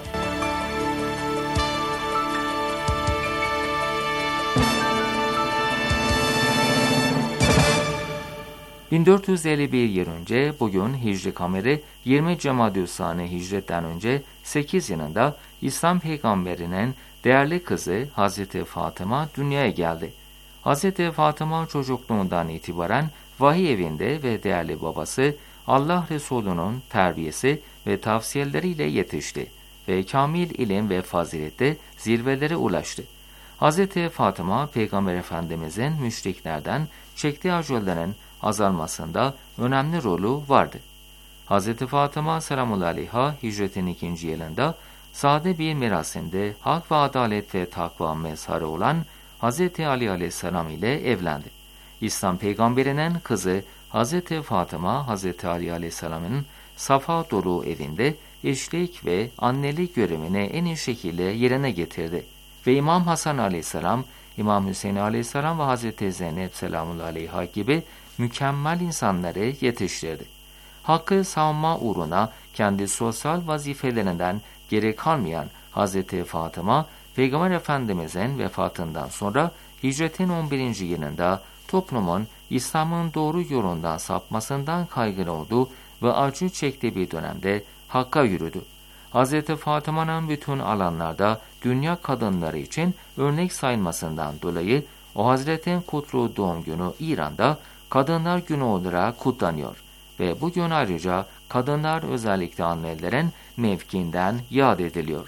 ...1451 yıl önce bugün Hicri Kameri 20 Cemadyüssani Hicretten önce 8 yılında İslam peygamberinin değerli kızı Hazreti Fatıma dünyaya geldi. Hazreti Fatıma çocukluğundan itibaren vahiy evinde ve değerli babası Allah Resulü'nün terbiyesi ve tavsiyeleriyle yetişti ve kamil ilim ve fazilette zirvelere ulaştı. Hazreti Fatıma Peygamber Efendimizin müşriklerden çektiği acıların azalmasında önemli rolü vardı. Hazreti Fatıma selamullahi aleyha hicretin 2. yılında sade bir merasimde hak ve adalet ve takva mezharı olan Hazreti Ali aleyhisselam ile evlendi. İslam peygamberinin kızı Hazreti Fatıma Hazreti Ali aleyhisselamın safa dolu evinde eşlik ve annelik görevini en iyi şekilde yerine getirdi. Ve İmam Hasan aleyhisselam, İmam Hüseyin aleyhisselam ve Hazreti Zeynep selamullahi aleyha gibi mükemmel insanları yetiştirdi. Hakkı savunma uğruna kendi sosyal vazifelerinden geri kalmayan Hazreti Fatıma, Peygamber Efendimizin vefatından sonra hicretin 11. yılında toplumun İslam'ın doğru yolundan sapmasından kaygılı olduğu ve acı çektiği bir dönemde Hakk'a yürüdü. Hazreti Fatıma'nın bütün alanlarda dünya kadınları için örnek sayılmasından dolayı o Hazretin kutlu doğum günü İran'da Kadınlar Günü olarak kutlanıyor ve bu gün ayrıca kadınlar özellikle annelerin mevkiinden yad ediliyor.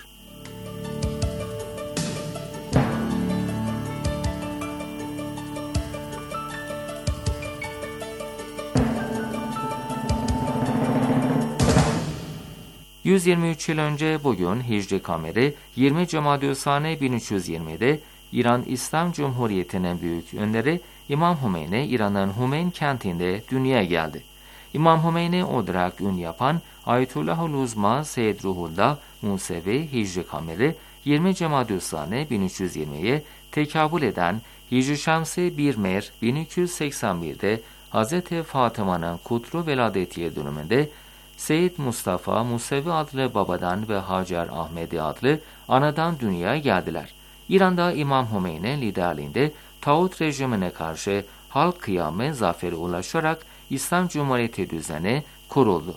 ...123 yıl önce bugün Hicri Kameri 20 Cemadyüssani 1320'de İran İslam Cumhuriyeti'nin büyük önderi İmam Hümeyni İran'ın Hümeyn kentinde dünyaya geldi. İmam Hümeyni olarak ün yapan Ayetüllahül Uzma Seyyid Ruhullah Musevi Hicri Kameri 20 Cemadyüssani 1320'ye tekabül eden Hicri Şemsi 1 Mer 1281'de Hz. Fatıma'nın kutlu veladeti yıl dönümünde Seyyid Mustafa Musevi adlı babadan ve Hacer Ahmedi adlı anadan dünyaya geldiler. İran'da İmam Hümeyni liderliğinde tağut rejimine karşı halk kıyamı zaferi ulaşarak İslam Cumhuriyeti düzeni kuruldu.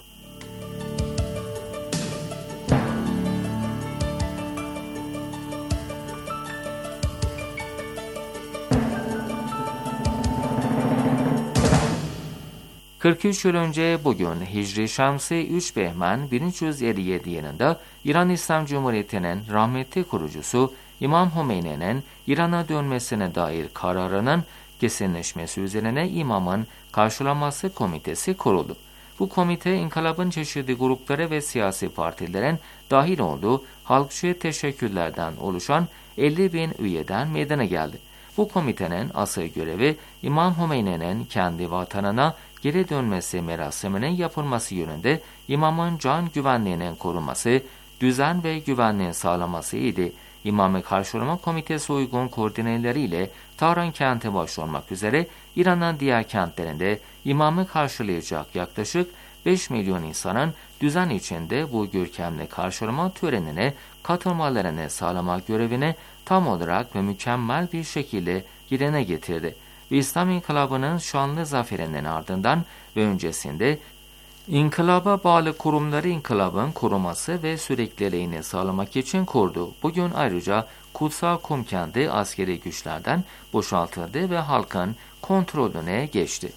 ...43 yıl önce bugün Hicri Şemsi 3 Behman 1357 yılında İran İslam Cumhuriyeti'nin rahmetli kurucusu İmam Hümeyni'nin İran'a dönmesine dair kararının kesinleşmesi üzerine imamın karşılaması komitesi kuruldu. Bu komite inkılabın çeşitli grupları ve siyasi partilerin dahil olduğu halkçı teşekküllerden oluşan 50.000 üyeden meydana geldi. Bu komitenin asıl görevi İmam Hümeyni'nin kendi vatanına geri dönmesi merasiminin yapılması yönünde imamın can güvenliğinin korunması, düzen ve güvenliğin sağlaması idi. İmamı Karşılama Komitesi uygun koordineleriyle Tahran kenti başta olmak üzere İran'ın diğer kentlerinde imamı karşılayacak yaklaşık 5 milyon insanın düzen içinde bu görkemli karşılama törenine katılmalarını sağlamak görevini tam olarak ve mükemmel bir şekilde yerine getirdi. Ve İslam İnkılabı'nın şanlı zaferinden ardından ve öncesinde İnkılaba bağlı kurumları inkılabın koruması ve sürekliliğini sağlamak için kurdu. Bugün ayrıca Kutsal Kum kenti askeri güçlerden boşaltıldı ve halkın kontrolüne geçti.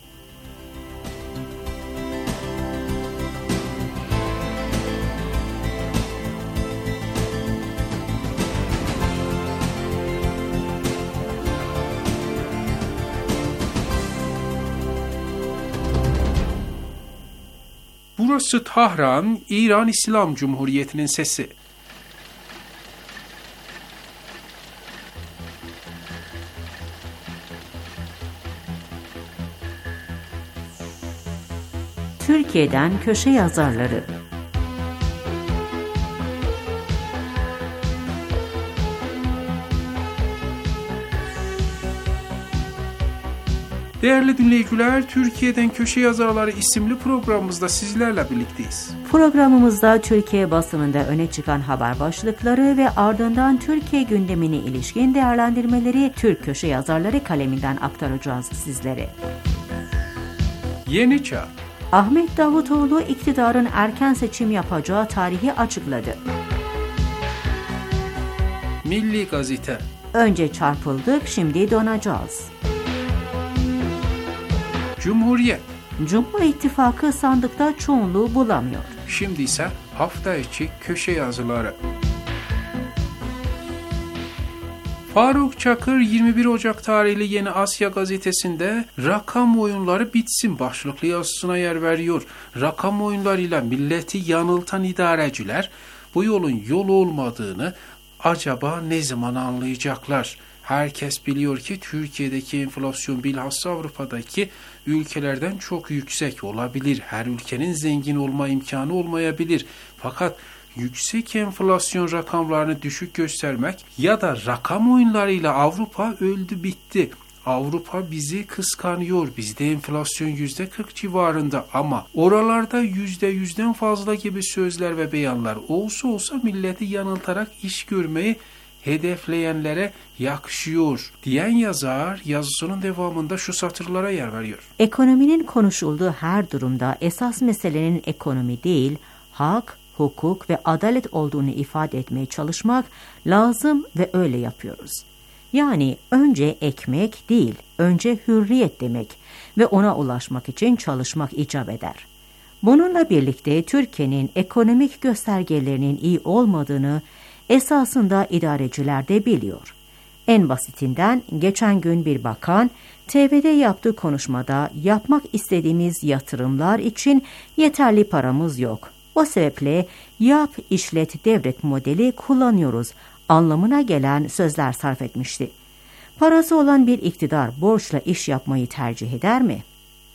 Burası Tahran, İran İslam Cumhuriyeti'nin sesi. Türkiye'den köşe yazarları. Değerli dinleyiciler, Türkiye'den Köşe Yazarları isimli programımızda sizlerle birlikteyiz. Programımızda Türkiye basınında öne çıkan haber başlıkları ve ardından Türkiye gündemine ilişkin değerlendirmeleri Türk Köşe Yazarları kaleminden aktaracağız sizlere. Yeni Çağ. Ahmet Davutoğlu iktidarın erken seçim yapacağı tarihi açıkladı. Milli Gazete. Önce çarpıldık, şimdi donacağız. Cumhuriyet. Cumhur İttifakı sandıkta çoğunluğu bulamıyor. Şimdi ise hafta içi köşe yazıları. Faruk Çakır 21 Ocak tarihli Yeni Asya gazetesinde rakam oyunları bitsin başlıklı yazısına yer veriyor. Rakam oyunlarıyla milleti yanıltan idareciler bu yolun yol olmadığını acaba ne zaman anlayacaklar? Herkes biliyor ki Türkiye'deki enflasyon bilhassa Avrupa'daki ülkelerden çok yüksek olabilir. Her ülkenin zengin olma imkanı olmayabilir. Fakat yüksek enflasyon rakamlarını düşük göstermek ya da rakam oyunlarıyla Avrupa öldü bitti. Avrupa bizi kıskanıyor. Bizde enflasyon %40 civarında ama oralarda %100'den fazla gibi sözler ve beyanlar olsa milleti yanıltarak iş görmeyi hedefleyenlere yakışıyor diyen yazar yazısının devamında şu satırlara yer veriyor. Ekonominin konuşulduğu her durumda esas meselenin ekonomi değil, hak, hukuk ve adalet olduğunu ifade etmeye çalışmak lazım ve öyle yapıyoruz. Yani önce ekmek değil, önce hürriyet demek ve ona ulaşmak için çalışmak icap eder. Bununla birlikte Türkiye'nin ekonomik göstergelerinin iyi olmadığını esasında idareciler de biliyor. En basitinden geçen gün bir bakan TV'de yaptığı konuşmada yapmak istediğimiz yatırımlar için yeterli paramız yok. O sebeple yap, işlet, devret modeli kullanıyoruz anlamına gelen sözler sarf etmişti. Parası olan bir iktidar borçla iş yapmayı tercih eder mi?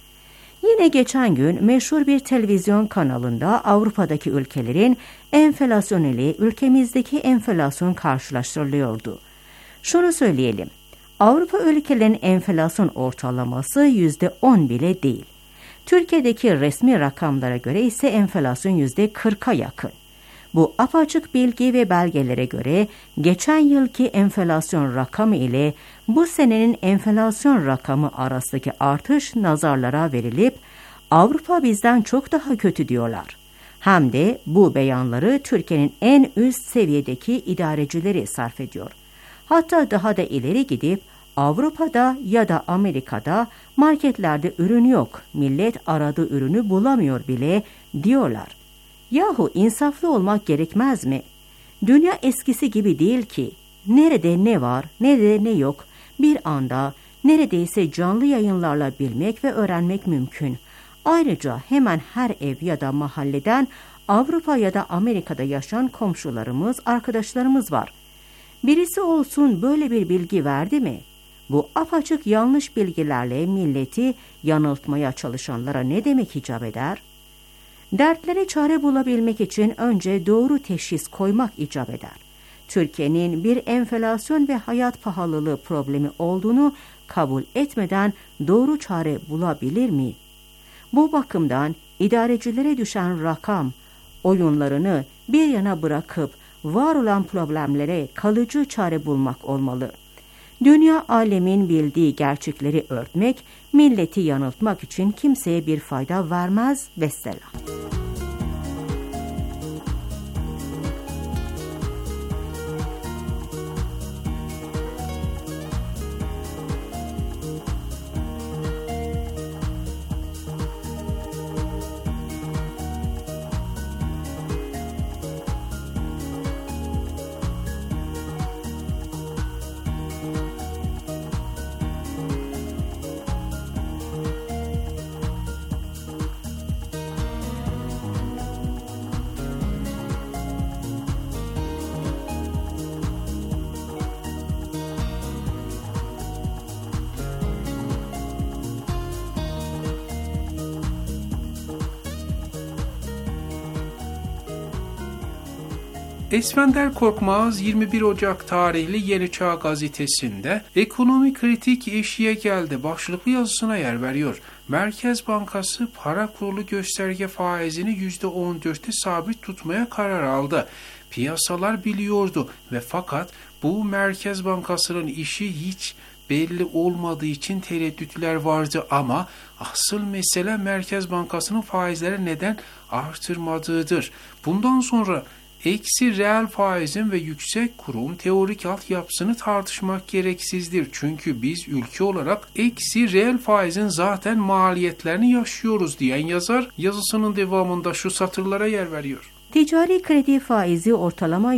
Yine geçen gün meşhur bir televizyon kanalında Avrupa'daki ülkelerin enflasyonu ile ülkemizdeki enflasyon karşılaştırılıyordu. Şunu söyleyelim, Avrupa ülkelerinin enflasyon ortalaması %10 bile değil. Türkiye'deki resmi rakamlara göre ise enflasyon %40'a yakın. Bu apaçık bilgi ve belgelere göre geçen yılki enflasyon rakamı ile bu senenin enflasyon rakamı arasındaki artış nazarlara verilip Avrupa bizden çok daha kötü diyorlar. Hem de bu beyanları Türkiye'nin en üst seviyedeki idarecileri sarf ediyor. Hatta daha da ileri gidip Avrupa'da ya da Amerika'da marketlerde ürün yok, millet aradığı ürünü bulamıyor bile diyorlar. Yahu insaflı olmak gerekmez mi? Dünya eskisi gibi değil ki. Nerede ne var, nerede ne yok bir anda neredeyse canlı yayınlarla bilmek ve öğrenmek mümkün. Ayrıca hemen her ev ya da mahalleden Avrupa ya da Amerika'da yaşayan komşularımız, arkadaşlarımız var. Birisi olsun böyle bir bilgi verdi mi? Bu apaçık yanlış bilgilerle milleti yanıltmaya çalışanlara ne demek icap eder? Dertlere çare bulabilmek için önce doğru teşhis koymak icap eder. Türkiye'nin bir enflasyon ve hayat pahalılığı problemi olduğunu kabul etmeden doğru çare bulabilir mi? Bu bakımdan idarecilere düşen rakam oyunlarını bir yana bırakıp var olan problemlere kalıcı çare bulmak olmalı. Dünya alemin bildiği gerçekleri örtmek, milleti yanıltmak için kimseye bir fayda vermez vesselam. Esfender Korkmaz 21 Ocak tarihli Yeni Çağ gazetesinde ekonomi kritik eşiğe geldi başlıklı yazısına yer veriyor. Merkez Bankası para kurulu gösterge faizini %14'te sabit tutmaya karar aldı. Piyasalar biliyordu ve fakat bu Merkez Bankası'nın işi hiç belli olmadığı için tereddütler vardı ama asıl mesele Merkez Bankası'nın faizleri neden artırmadığıdır. Bundan sonra eksi reel faizin ve yüksek kurun teorik altyapısını tartışmak gereksizdir. Çünkü biz ülke olarak eksi reel faizin zaten maliyetlerini yaşıyoruz diyen yazar yazısının devamında şu satırlara yer veriyor. Ticari kredi faizi ortalama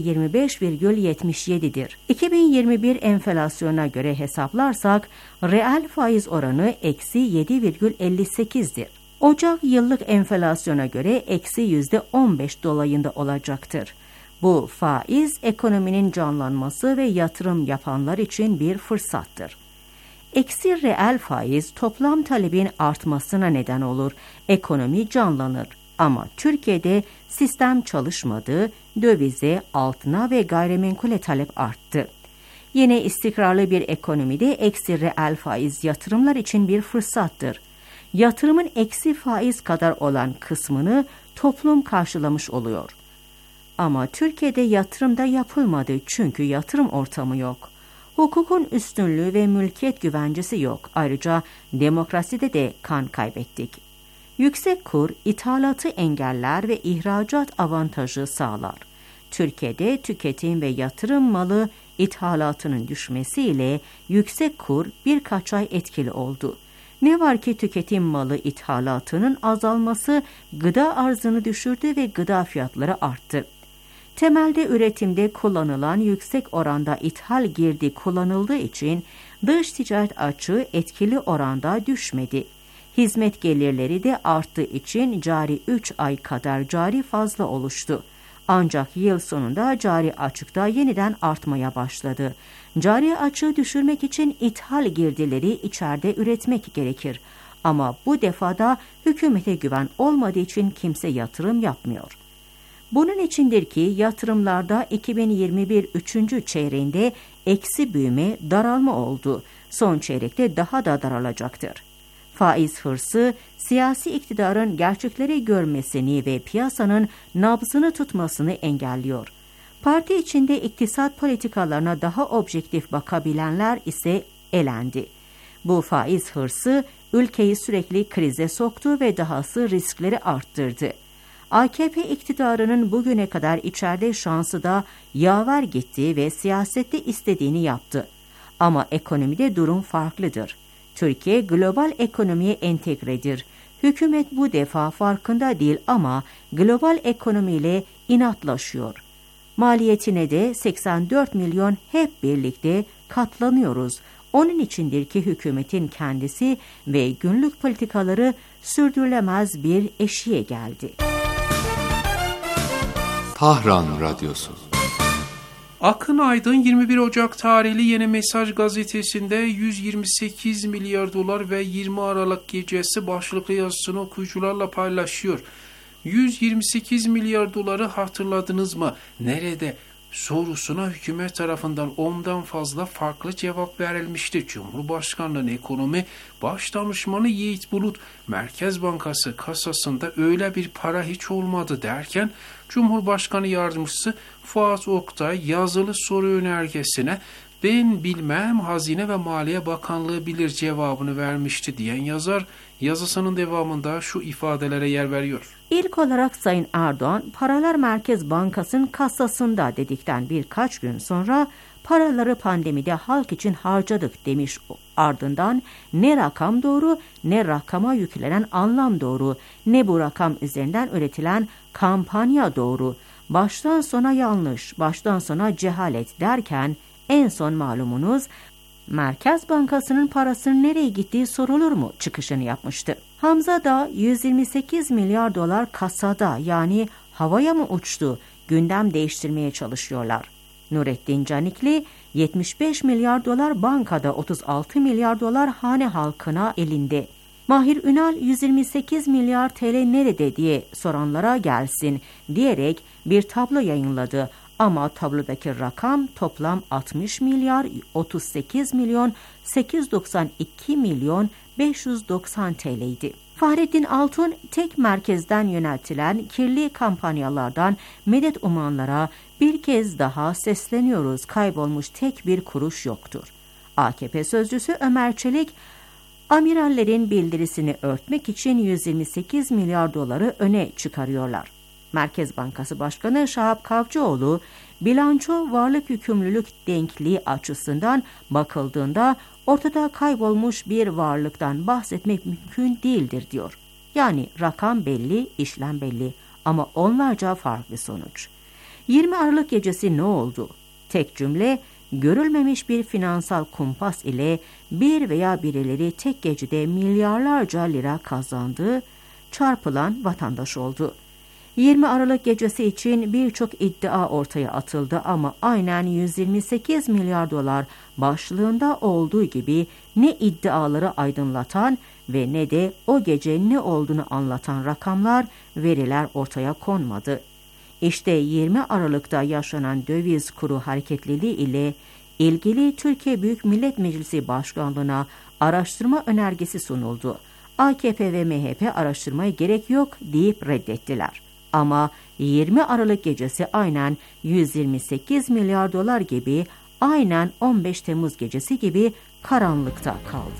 %25,77'dir. 2021 enflasyona göre hesaplarsak reel faiz oranı eksi 7,58'dir. Ocak yıllık enflasyona göre eksi %15 dolayında olacaktır. Bu faiz ekonominin canlanması ve yatırım yapanlar için bir fırsattır. Eksi reel faiz toplam talebin artmasına neden olur, ekonomi canlanır. Ama Türkiye'de sistem çalışmadı, dövize, altına ve gayrimenkule talep arttı. Yine istikrarlı bir ekonomide eksi reel faiz yatırımlar için bir fırsattır. Yatırımın eksi faiz kadar olan kısmını toplum karşılamış oluyor. Ama Türkiye'de yatırım da yapılmadı çünkü yatırım ortamı yok. Hukukun üstünlüğü ve mülkiyet güvencesi yok. Ayrıca demokraside de kan kaybettik. Yüksek kur, ithalatı engeller ve ihracat avantajı sağlar. Türkiye'de tüketim ve yatırım malı ithalatının düşmesiyle yüksek kur birkaç ay etkili oldu. Ne var ki tüketim malı ithalatının azalması gıda arzını düşürdü ve gıda fiyatları arttı. Temelde üretimde kullanılan yüksek oranda ithal girdi kullanıldığı için dış ticaret açığı etkili oranda düşmedi. Hizmet gelirleri de arttığı için cari 3 ay kadar cari fazla oluştu. Ancak yıl sonunda cari açıkta yeniden artmaya başladı. Cari açığı düşürmek için ithal girdileri içeride üretmek gerekir. Ama bu defada hükümete güven olmadığı için kimse yatırım yapmıyor. Bunun içindir ki yatırımlarda 2021 3. çeyreğinde eksi büyüme, daralma oldu. Son çeyrekte daha da daralacaktır. Faiz hırsı, siyasi iktidarın gerçekleri görmesini ve piyasanın nabzını tutmasını engelliyor. Parti içinde iktisat politikalarına daha objektif bakabilenler ise elendi. Bu faiz hırsı ülkeyi sürekli krize soktu ve dahası riskleri arttırdı. AKP iktidarının bugüne kadar içeride şansı da yaver gitti ve siyasette istediğini yaptı. Ama ekonomide durum farklıdır. Türkiye global ekonomiye entegredir. Hükümet bu defa farkında değil ama global ekonomiyle inatlaşıyor. Maliyetine de 84 milyon hep birlikte katlanıyoruz. Onun içindir ki hükümetin kendisi ve günlük politikaları sürdürülemez bir eşiğe geldi. Tahran Radyosu. Akın Aydın 21 Ocak tarihli Yeni Mesaj gazetesinde 128 milyar dolar ve 20 Aralık gecesi başlıklı yazısını okuyucularla paylaşıyor. 128 milyar doları hatırladınız mı? Nerede? Sorusuna hükümet tarafından 10'dan fazla farklı cevap verilmişti. Cumhurbaşkanlığı'nın ekonomi baş danışmanı Yiğit Bulut, Merkez Bankası kasasında öyle bir para hiç olmadı derken, Cumhurbaşkanı Yardımcısı Fuat Oktay yazılı soru önergesine ben bilmem Hazine ve Maliye Bakanlığı bilir cevabını vermişti diyen yazar yazısının devamında şu ifadelere yer veriyor. İlk olarak Sayın Erdoğan paralar Merkez Bankası'nın kasasında dedikten birkaç gün sonra paraları pandemide halk için harcadık demiş. Ardından ne rakam doğru ne rakama yüklenen anlam doğru ne bu rakam üzerinden üretilen kampanya doğru. Baştan sona yanlış, baştan sona cehalet derken en son malumunuz Merkez Bankası'nın parasının nereye gittiği sorulur mu çıkışını yapmıştı. Hamza da 128 milyar dolar kasada yani havaya mı uçtu gündem değiştirmeye çalışıyorlar. Nurettin Canikli 75 milyar dolar bankada 36 milyar dolar hane halkına elinde. Mahir Ünal 128 milyar TL nerede diye soranlara gelsin diyerek bir tablo yayınladı. Ama tablodaki rakam toplam 60 milyar 38 milyon 892 milyon 590 TL'ydi. Fahrettin Altun tek merkezden yöneltilen kirli kampanyalardan medet umanlara bir kez daha sesleniyoruz. Kaybolmuş tek bir kuruş yoktur. AKP sözcüsü Ömer Çelik, amirallerin bildirisini örtmek için 128 milyar doları öne çıkarıyorlar. Merkez Bankası Başkanı Şahap Kavcıoğlu, bilanço varlık yükümlülük denkliği açısından bakıldığında ortada kaybolmuş bir varlıktan bahsetmek mümkün değildir diyor. Yani rakam belli, işlem belli ama onlarca farklı sonuç. 20 Aralık gecesi ne oldu? Tek cümle, görülmemiş bir finansal kumpas ile bir veya birileri tek gecede milyarlarca lira kazandı, çarpılan vatandaş oldu. 20 Aralık gecesi için birçok iddia ortaya atıldı ama aynen 128 milyar dolar başlığında olduğu gibi ne iddiaları aydınlatan ve ne de o gece ne olduğunu anlatan rakamlar, veriler ortaya konmadı. İşte 20 Aralık'ta yaşanan döviz kuru hareketliliği ile ilgili Türkiye Büyük Millet Meclisi Başkanlığı'na araştırma önergesi sunuldu. AKP ve MHP araştırmaya gerek yok deyip reddettiler. Ama 20 Aralık gecesi aynen 128 milyar dolar gibi, aynen 15 Temmuz gecesi gibi karanlıkta kaldı.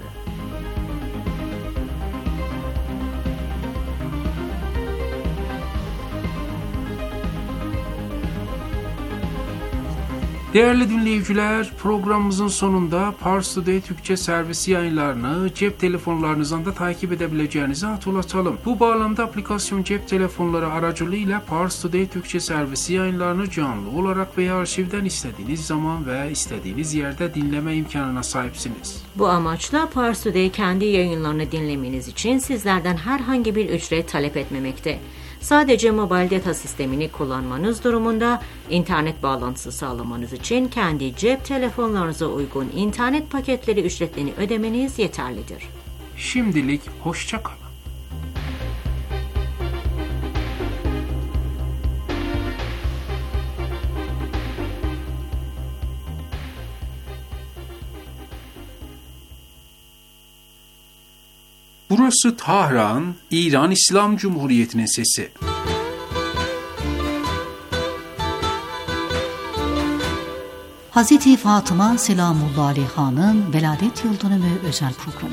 Değerli dinleyiciler, programımızın sonunda Pars Today Türkçe servisi yayınlarını cep telefonlarınızdan da takip edebileceğinizi hatırlatalım. Bu bağlamda aplikasyon cep telefonları aracılığıyla Pars Today Türkçe servisi yayınlarını canlı olarak veya arşivden istediğiniz zaman ve istediğiniz yerde dinleme imkanına sahipsiniz. Bu amaçla Pars Today kendi yayınlarını dinlemeniz için sizlerden herhangi bir ücret talep etmemekte. Sadece mobil data sistemini kullanmanız durumunda internet bağlantısı sağlamanız için kendi cep telefonlarınıza uygun internet paketleri ücretlerini ödemeniz yeterlidir. Şimdilik hoşça kalın. Burası Tahran, İran İslam Cumhuriyeti'nin sesi. Hazreti Fatıma Selamullahi Aleyha'nın Veladet Yıldönümü özel programı.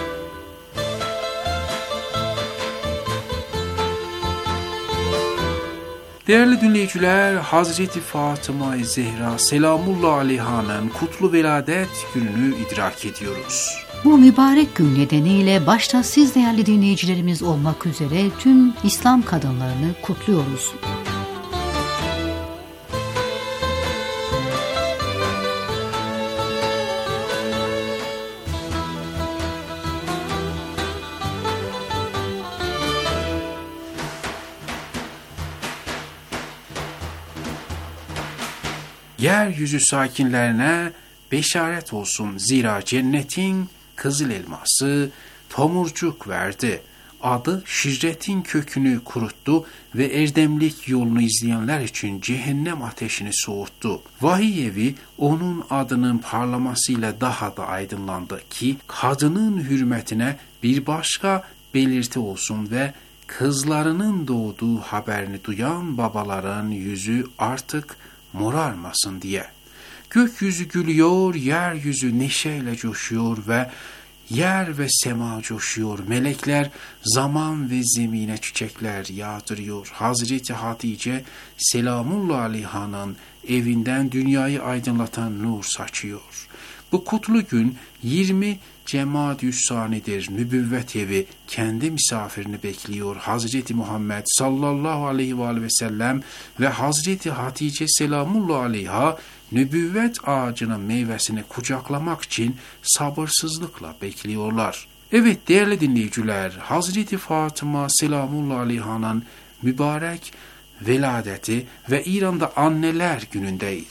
Değerli dinleyiciler, Hazreti Fatıma Zehra Selamullahi Aleyha'nın kutlu veladet gününü idrak ediyoruz. Bu mübarek gün nedeniyle başta siz değerli dinleyicilerimiz olmak üzere tüm İslam kadınlarını kutluyoruz. Yeryüzü sakinlerine beşaret olsun, zira cennetin kızıl elması tomurcuk verdi. Adı şirretin kökünü kuruttu ve erdemlik yolunu izleyenler için cehennem ateşini soğuttu. Vahiy evi onun adının parlamasıyla daha da aydınlandı ki kadının hürmetine bir başka belirti olsun ve kızlarının doğduğu haberini duyan babaların yüzü artık morarmasın diye. Gökyüzü gülüyor, yeryüzü neşeyle coşuyor ve yer ve sema coşuyor. Melekler zaman ve zemine çiçekler yağdırıyor. Hazreti Hatice Selamullahi Aleyha'nın evinden dünyayı aydınlatan nur saçıyor. Bu kutlu gün 20 Cemadüssani'dir. Nübüvvet evi kendi misafirini bekliyor. Hazreti Muhammed sallallahu aleyhi ve sellem ve Hazreti Hatice Selamullahi Aleyha nübüvvet ağacının meyvesini kucaklamak için sabırsızlıkla bekliyorlar. Evet değerli dinleyiciler, Hazreti Fatıma Selamullahi Aleyha'nın mübarek veladeti ve İran'da anneler günündeyiz.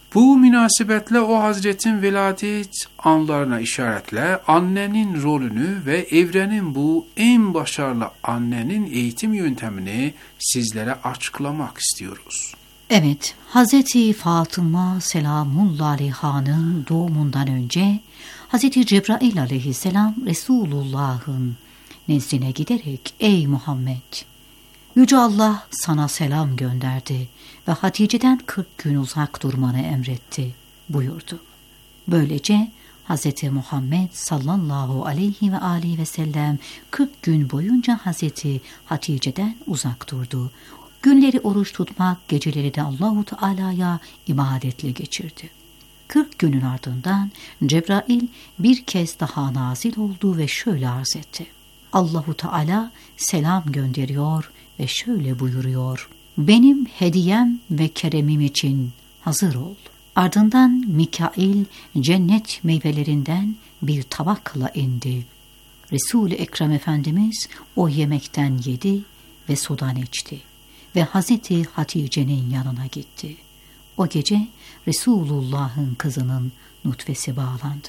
Bu münasebetle o Hazretin veladet anlarına işaretle annenin rolünü ve evrenin bu en başarılı annenin eğitim yöntemini sizlere açıklamak istiyoruz. Evet, Hazreti Fatıma Selamullah Aleyha'nın doğumundan önce Hazreti Cebrail Aleyhisselam Resulullah'ın nezdine giderek "Ey Muhammed, Yüce Allah sana selam gönderdi ve Hatice'den 40 gün uzak durmanı emretti" buyurdu. Böylece Hz. Muhammed sallallahu aleyhi ve aleyhi ve sellem 40 gün boyunca Hz. Hatice'den uzak durdu. Günleri oruç tutmak, geceleri de Allahu Teala'ya ibadetle geçirdi. 40 günün ardından Cebrail bir kez daha nazil oldu ve şöyle arz etti: Allahu Teala selam gönderiyor ve şöyle buyuruyor: benim hediyem ve keremim için hazır ol. Ardından Mikail cennet meyvelerinden bir tabakla indi. Resul-i Ekrem Efendimiz o yemekten yedi ve sudan içti ve Hazreti Hatice'nin yanına gitti. O gece Resulullah'ın kızının nutfesi bağlandı.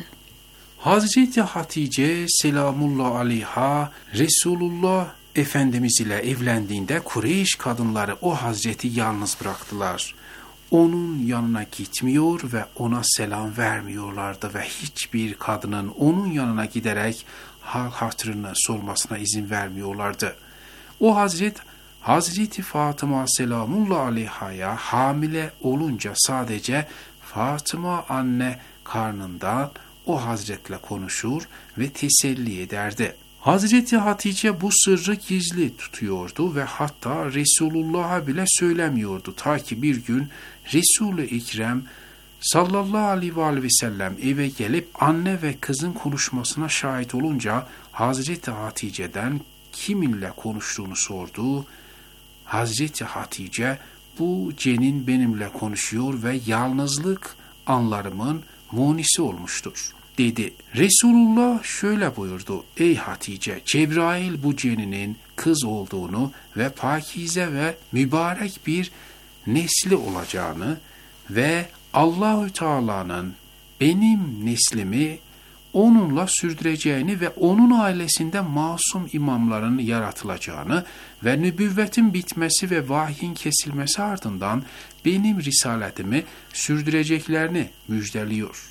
Hazreti Hatice selamullah aleyha Resulullah Efendimiz ile evlendiğinde Kureyş kadınları o Hazreti yalnız bıraktılar. Onun yanına gitmiyor ve ona selam vermiyorlardı ve hiçbir kadının onun yanına giderek hal hatırını sormasına izin vermiyorlardı. O Hazreti Fatıma selamullah aleyha'ya hamile olunca sadece Fatıma anne karnından o Hazretle konuşur ve teselli ederdi. Hazreti Hatice bu sırrı gizli tutuyordu ve hatta Resulullah'a bile söylemiyordu. Ta ki bir gün Resul-i Ekrem sallallahu aleyhi ve sellem eve gelip anne ve kızın konuşmasına şahit olunca Hazreti Hatice'den kiminle konuştuğunu sordu. Hazreti Hatice, bu cenin benimle konuşuyor ve yalnızlık anlarımın munisi olmuştur dedi. Resulullah şöyle buyurdu: ey Hatice, Cebrail bu ceninin kız olduğunu ve pakize ve mübarek bir nesli olacağını ve Allahü Teala'nın benim neslimi onunla sürdüreceğini ve onun ailesinde masum imamların yaratılacağını ve nübüvvetin bitmesi ve vahyin kesilmesi ardından benim risaletimi sürdüreceklerini müjdeliyor.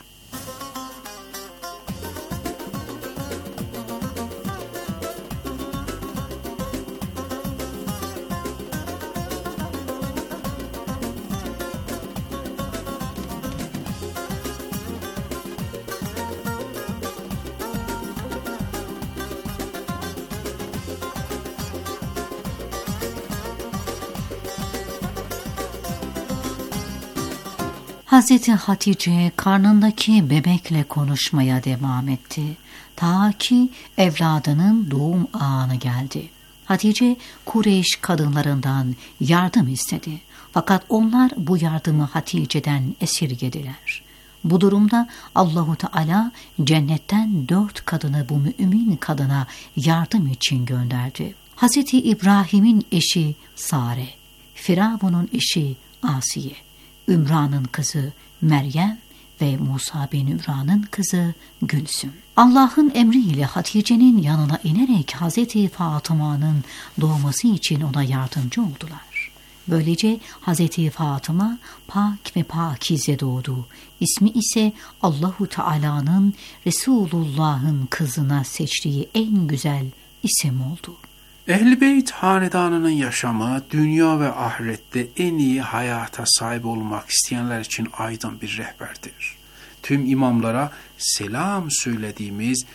Hazreti Hatice karnındaki bebekle konuşmaya devam etti. Ta ki evladının doğum anı geldi. Hatice Kureyş kadınlarından yardım istedi. Fakat onlar bu yardımı Hatice'den esirgediler. Bu durumda Allahu Teala cennetten 4 kadını bu mümin kadına yardım için gönderdi. Hazreti İbrahim'in eşi Sare, Firavun'un eşi Asiye, Ümran'ın kızı Meryem ve Musa bin Ümran'ın kızı Gülsüm. Allah'ın emriyle Hatice'nin yanına inerek Hazreti Fatıma'nın doğması için ona yardımcı oldular. Böylece Hazreti Fatıma pak ve pakize doğdu. İsmi ise Allahu Teala'nın Resulullah'ın kızına seçtiği en güzel isim oldu. Ehl-i Beyt hanedanının yaşamı, dünya ve ahirette en iyi hayata sahip olmak isteyenler için aydın bir rehberdir. Tüm imamlara selam söylediğimiz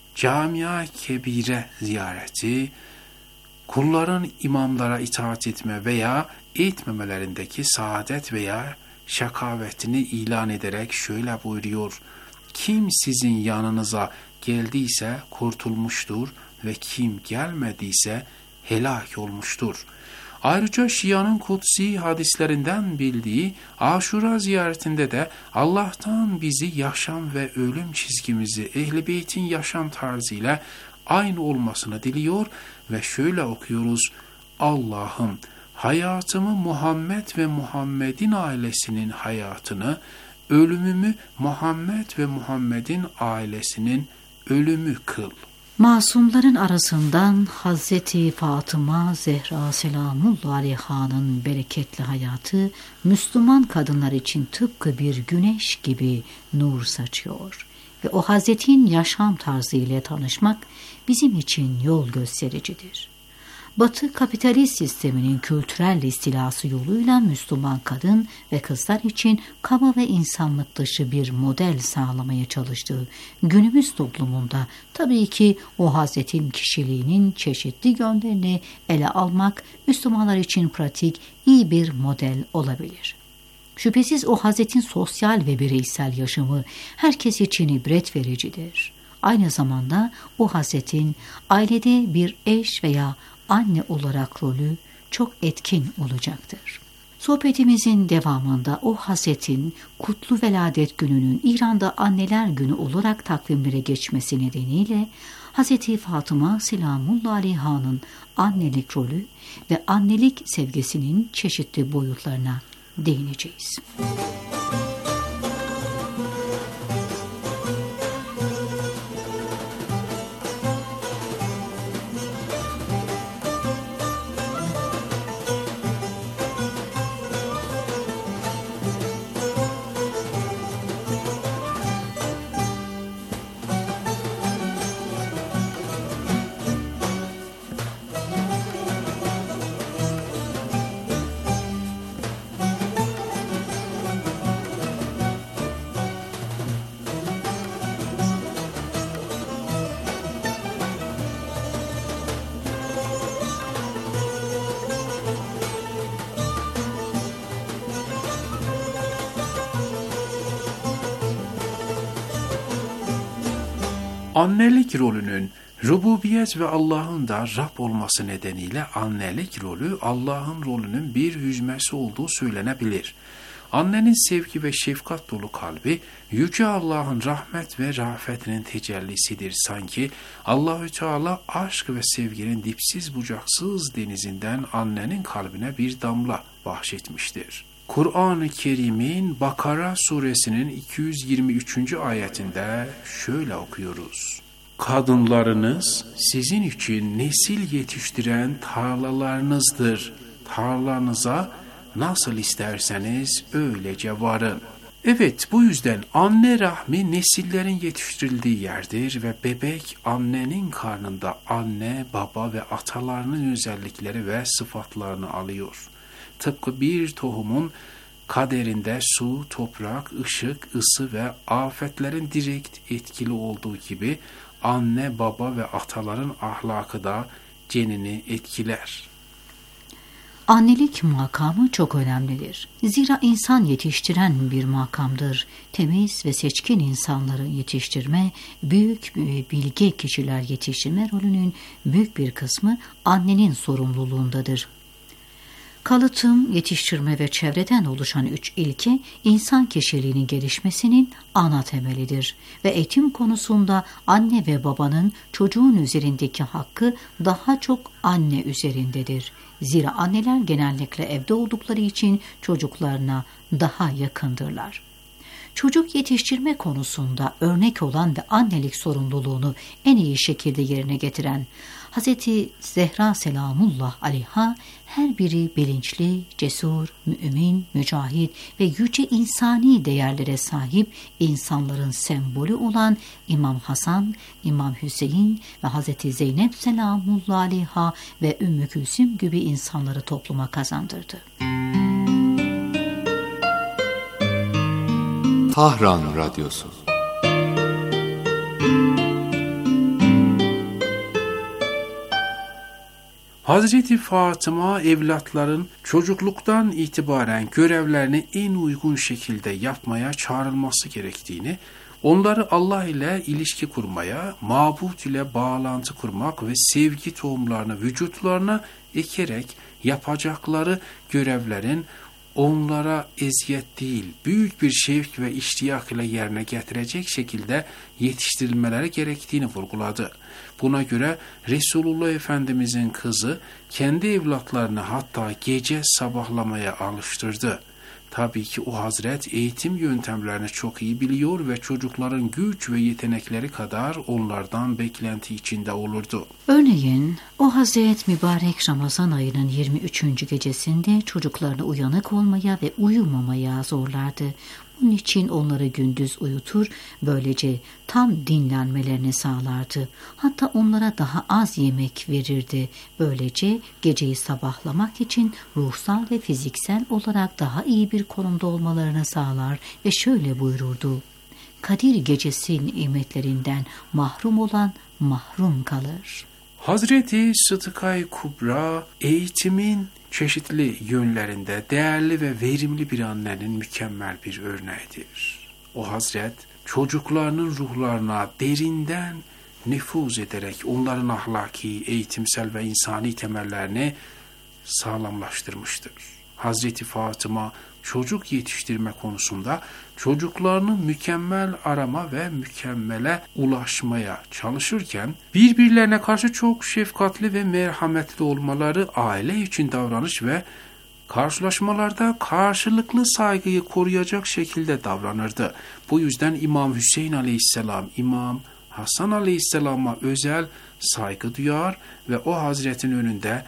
Camia Kebire ziyareti, kulların imamlara itaat etme veya etmemelerindeki saadet veya şakavetini ilan ederek şöyle buyuruyor: kim sizin yanınıza geldiyse kurtulmuştur ve kim gelmediyse helak olmuştur. Ayrıca Şia'nın kutsi hadislerinden bildiği Aşura ziyaretinde de Allah'tan bizi yaşam ve ölüm çizgimizi Ehl-i Beyt'in yaşam tarzıyla aynı olmasını diliyor ve şöyle okuyoruz: Allah'ım hayatımı Muhammed ve Muhammed'in ailesinin hayatını, ölümümü Muhammed ve Muhammed'in ailesinin ölümü kıl. Masumların arasından Hazreti Fatıma Zehra Selamullah Aleyha'nın bereketli hayatı Müslüman kadınlar için tıpkı bir güneş gibi nur saçıyor ve o Hazretin yaşam tarzı ile tanışmak bizim için yol göstericidir. Batı kapitalist sisteminin kültürel istilası yoluyla Müslüman kadın ve kızlar için kaba ve insanlık dışı bir model sağlamaya çalıştığı günümüz toplumunda tabii ki o Hazretin kişiliğinin çeşitli yönlerini ele almak Müslümanlar için pratik, iyi bir model olabilir. Şüphesiz o Hazretin sosyal ve bireysel yaşamı herkes için ibret vericidir. Aynı zamanda o Hazretin ailede bir eş veya anne olarak rolü çok etkin olacaktır. Sohbetimizin devamında o Hazretin kutlu veladet gününün İran'da Anneler Günü olarak takvimlere geçmesi nedeniyle Hazreti Fatıma Selamullah Aleyha'nın annelik rolü ve annelik sevgisinin çeşitli boyutlarına değineceğiz. Annelik rolünün rububiyet ve Allah'ın da Rab olması nedeniyle annelik rolü Allah'ın rolünün bir hüzmesi olduğu söylenebilir. Annenin sevgi ve şefkat dolu kalbi, Yüce Allah'ın rahmet ve rafetinin tecellisidir. Sanki Allahü Teala aşk ve sevginin dipsiz bucaksız denizinden annenin kalbine bir damla bahşetmiştir. Kur'an-ı Kerim'in Bakara suresinin 223. ayetinde şöyle okuyoruz. Kadınlarınız sizin için nesil yetiştiren tarlalarınızdır. Tarlanıza nasıl isterseniz öylece varın. Evet, bu yüzden anne rahmi nesillerin yetiştirildiği yerdir ve bebek annenin karnında anne, baba ve atalarının özellikleri ve sıfatlarını alıyor. Tıpkı bir tohumun kaderinde su, toprak, ışık, ısı ve afetlerin direkt etkili olduğu gibi anne, baba ve ataların ahlakı da genini etkiler. Annelik makamı çok önemlidir. Zira insan yetiştiren bir makamdır. Temiz ve seçkin insanları yetiştirme, büyük bilge kişiler yetiştirme rolünün büyük bir kısmı annenin sorumluluğundadır. Kalıtım, yetiştirme ve çevreden oluşan 3 ilke insan kişiliğinin gelişmesinin ana temelidir ve eğitim konusunda anne ve babanın çocuğun üzerindeki hakkı daha çok anne üzerindedir. Zira anneler genellikle evde oldukları için çocuklarına daha yakındırlar. Çocuk yetiştirme konusunda örnek olan ve annelik sorumluluğunu en iyi şekilde yerine getiren Hazreti Zehra Selamullah Aleyha her biri bilinçli, cesur, mümin, mücahit ve yüce insani değerlere sahip insanların sembolü olan İmam Hasan, İmam Hüseyin ve Hazreti Zeynep Selamullah Aleyha ve Ümmü Külsüm gibi insanları topluma kazandırdı. Tahran Radyosu. Hazreti Fatıma evlatların çocukluktan itibaren görevlerini en uygun şekilde yapmaya çağrılması gerektiğini, onları Allah ile ilişki kurmaya, mabut ile bağlantı kurmak ve sevgi tohumlarını vücutlarına ekerek yapacakları görevlerin onlara eziyet değil, büyük bir şevk ve iştiyak ile yerine getirecek şekilde yetiştirilmeleri gerektiğini vurguladı. Buna göre Resulullah Efendimizin kızı kendi evlatlarını hatta gece sabahlamaya alıştırdı. Tabii ki o hazret eğitim yöntemlerini çok iyi biliyor ve çocukların güç ve yetenekleri kadar onlardan beklenti içinde olurdu. Örneğin o hazret mübarek Ramazan ayının 23. gecesinde çocuklarını uyanık olmaya ve uyumamaya zorlardı. Bunun için onları gündüz uyutur, böylece tam dinlenmelerini sağlardı. Hatta onlara daha az yemek verirdi. Böylece geceyi sabahlamak için ruhsal ve fiziksel olarak daha iyi bir konumda olmalarını sağlar ve şöyle buyururdu: Kadir gecesi nimetlerinden mahrum olan mahrum kalır. Hazreti Sıdıka-i Kubra eğitimin çeşitli yönlerinde değerli ve verimli bir annenin mükemmel bir örneğidir. O hazret çocuklarının ruhlarına derinden nüfuz ederek onların ahlaki, eğitimsel ve insani temellerini sağlamlaştırmıştır. Hazreti Fatıma çocuk yetiştirme konusunda çocuklarını mükemmel arama ve mükemmele ulaşmaya çalışırken birbirlerine karşı çok şefkatli ve merhametli olmaları, aile için davranış ve karşılaşmalarda karşılıklı saygıyı koruyacak şekilde davranırdı. Bu yüzden İmam Hüseyin Aleyhisselam, İmam Hasan Aleyhisselam'a özel saygı duyar ve o hazretin önünde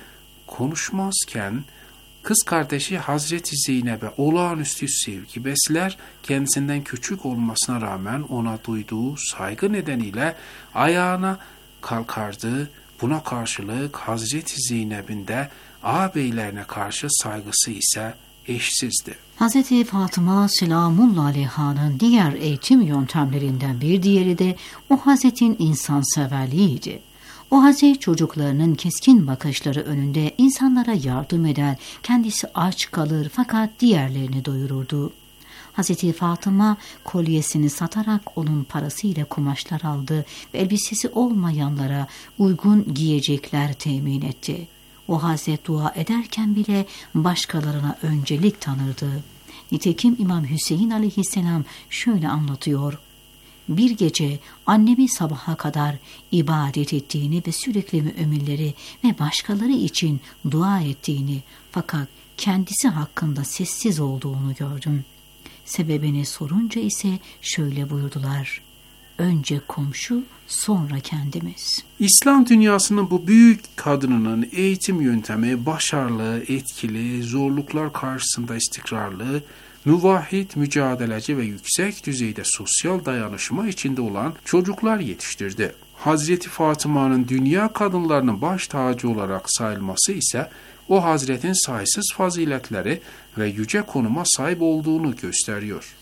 konuşmazken kız kardeşi Hazreti Zeynep'e olağanüstü sevgi besler, kendisinden küçük olmasına rağmen ona duyduğu saygı nedeniyle ayağına kalkardı. Buna karşılık Hazreti Zeynep'in de ağabeylerine karşı saygısı ise eşsizdi. Hazreti Fatıma Selamullah Aleyha'nın diğer eğitim yöntemlerinden bir diğeri de o hazretin insanseverliğiydi. O hazret çocuklarının keskin bakışları önünde insanlara yardım eder, kendisi aç kalır fakat diğerlerini doyururdu. Hazreti Fatıma kolyesini satarak onun parasıyla kumaşlar aldı ve elbisesi olmayanlara uygun giyecekler temin etti. O hazret dua ederken bile başkalarına öncelik tanırdı. Nitekim İmam Hüseyin Aleyhisselam şöyle anlatıyor: Bir gece annemi sabaha kadar ibadet ettiğini ve sürekli müminleri ve başkaları için dua ettiğini fakat kendisi hakkında sessiz olduğunu gördüm. Sebebini sorunca ise şöyle buyurdular: Önce komşu, sonra kendimiz. İslam dünyasının bu büyük kadınının eğitim yöntemi başarılı, etkili, zorluklar karşısında istikrarlı, müvahhid, mücadeleci ve yüksek düzeyde sosyal dayanışma içinde olan çocuklar yetiştirdi. Hazreti Fatıma'nın dünya kadınlarının baş tacı olarak sayılması ise o hazretin sayısız faziletleri ve yüce konuma sahip olduğunu gösteriyor.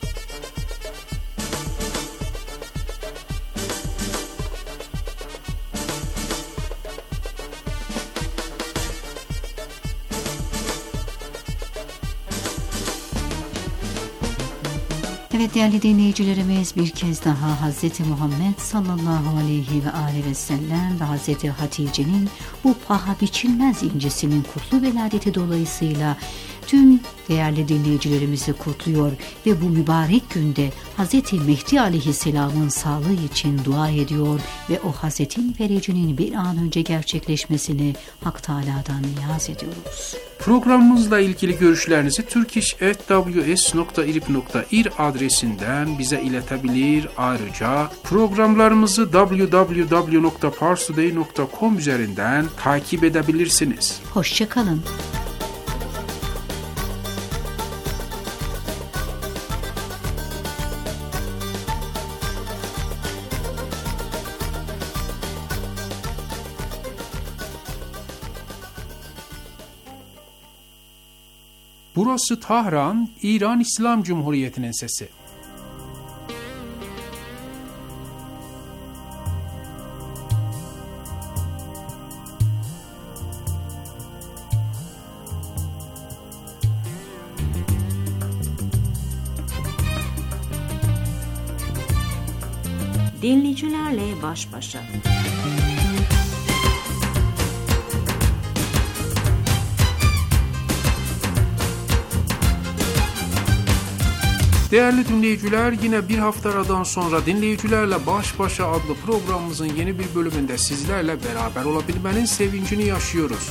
Evet değerli dinleyicilerimiz, bir kez daha Hz. Muhammed sallallahu aleyhi ve aleyhi ve sellem ve Hz. Hatice'nin bu paha biçilmez incisinin kutlu veladeti dolayısıyla tüm değerli dinleyicilerimizi kutluyor ve bu mübarek günde Hz. Mehdi aleyhisselamın sağlığı için dua ediyor ve o Hazretin fericinin bir an önce gerçekleşmesini Hak Teâlâ'dan niyaz ediyoruz. Programımızla ilgili görüşlerinizi turkish@ws.irib.ir adresinden bize iletebilir. Ayrıca programlarımızı www.parstoday.com üzerinden takip edebilirsiniz. Hoşça kalın. Burası Tahran, İran İslam Cumhuriyeti'nin sesi. Dinleyicilerle baş başa. Değerli dinleyiciler, yine bir hafta aradan sonra Dinleyicilerle Baş Başa adlı programımızın yeni bir bölümünde sizlerle beraber olabilmenin sevincini yaşıyoruz.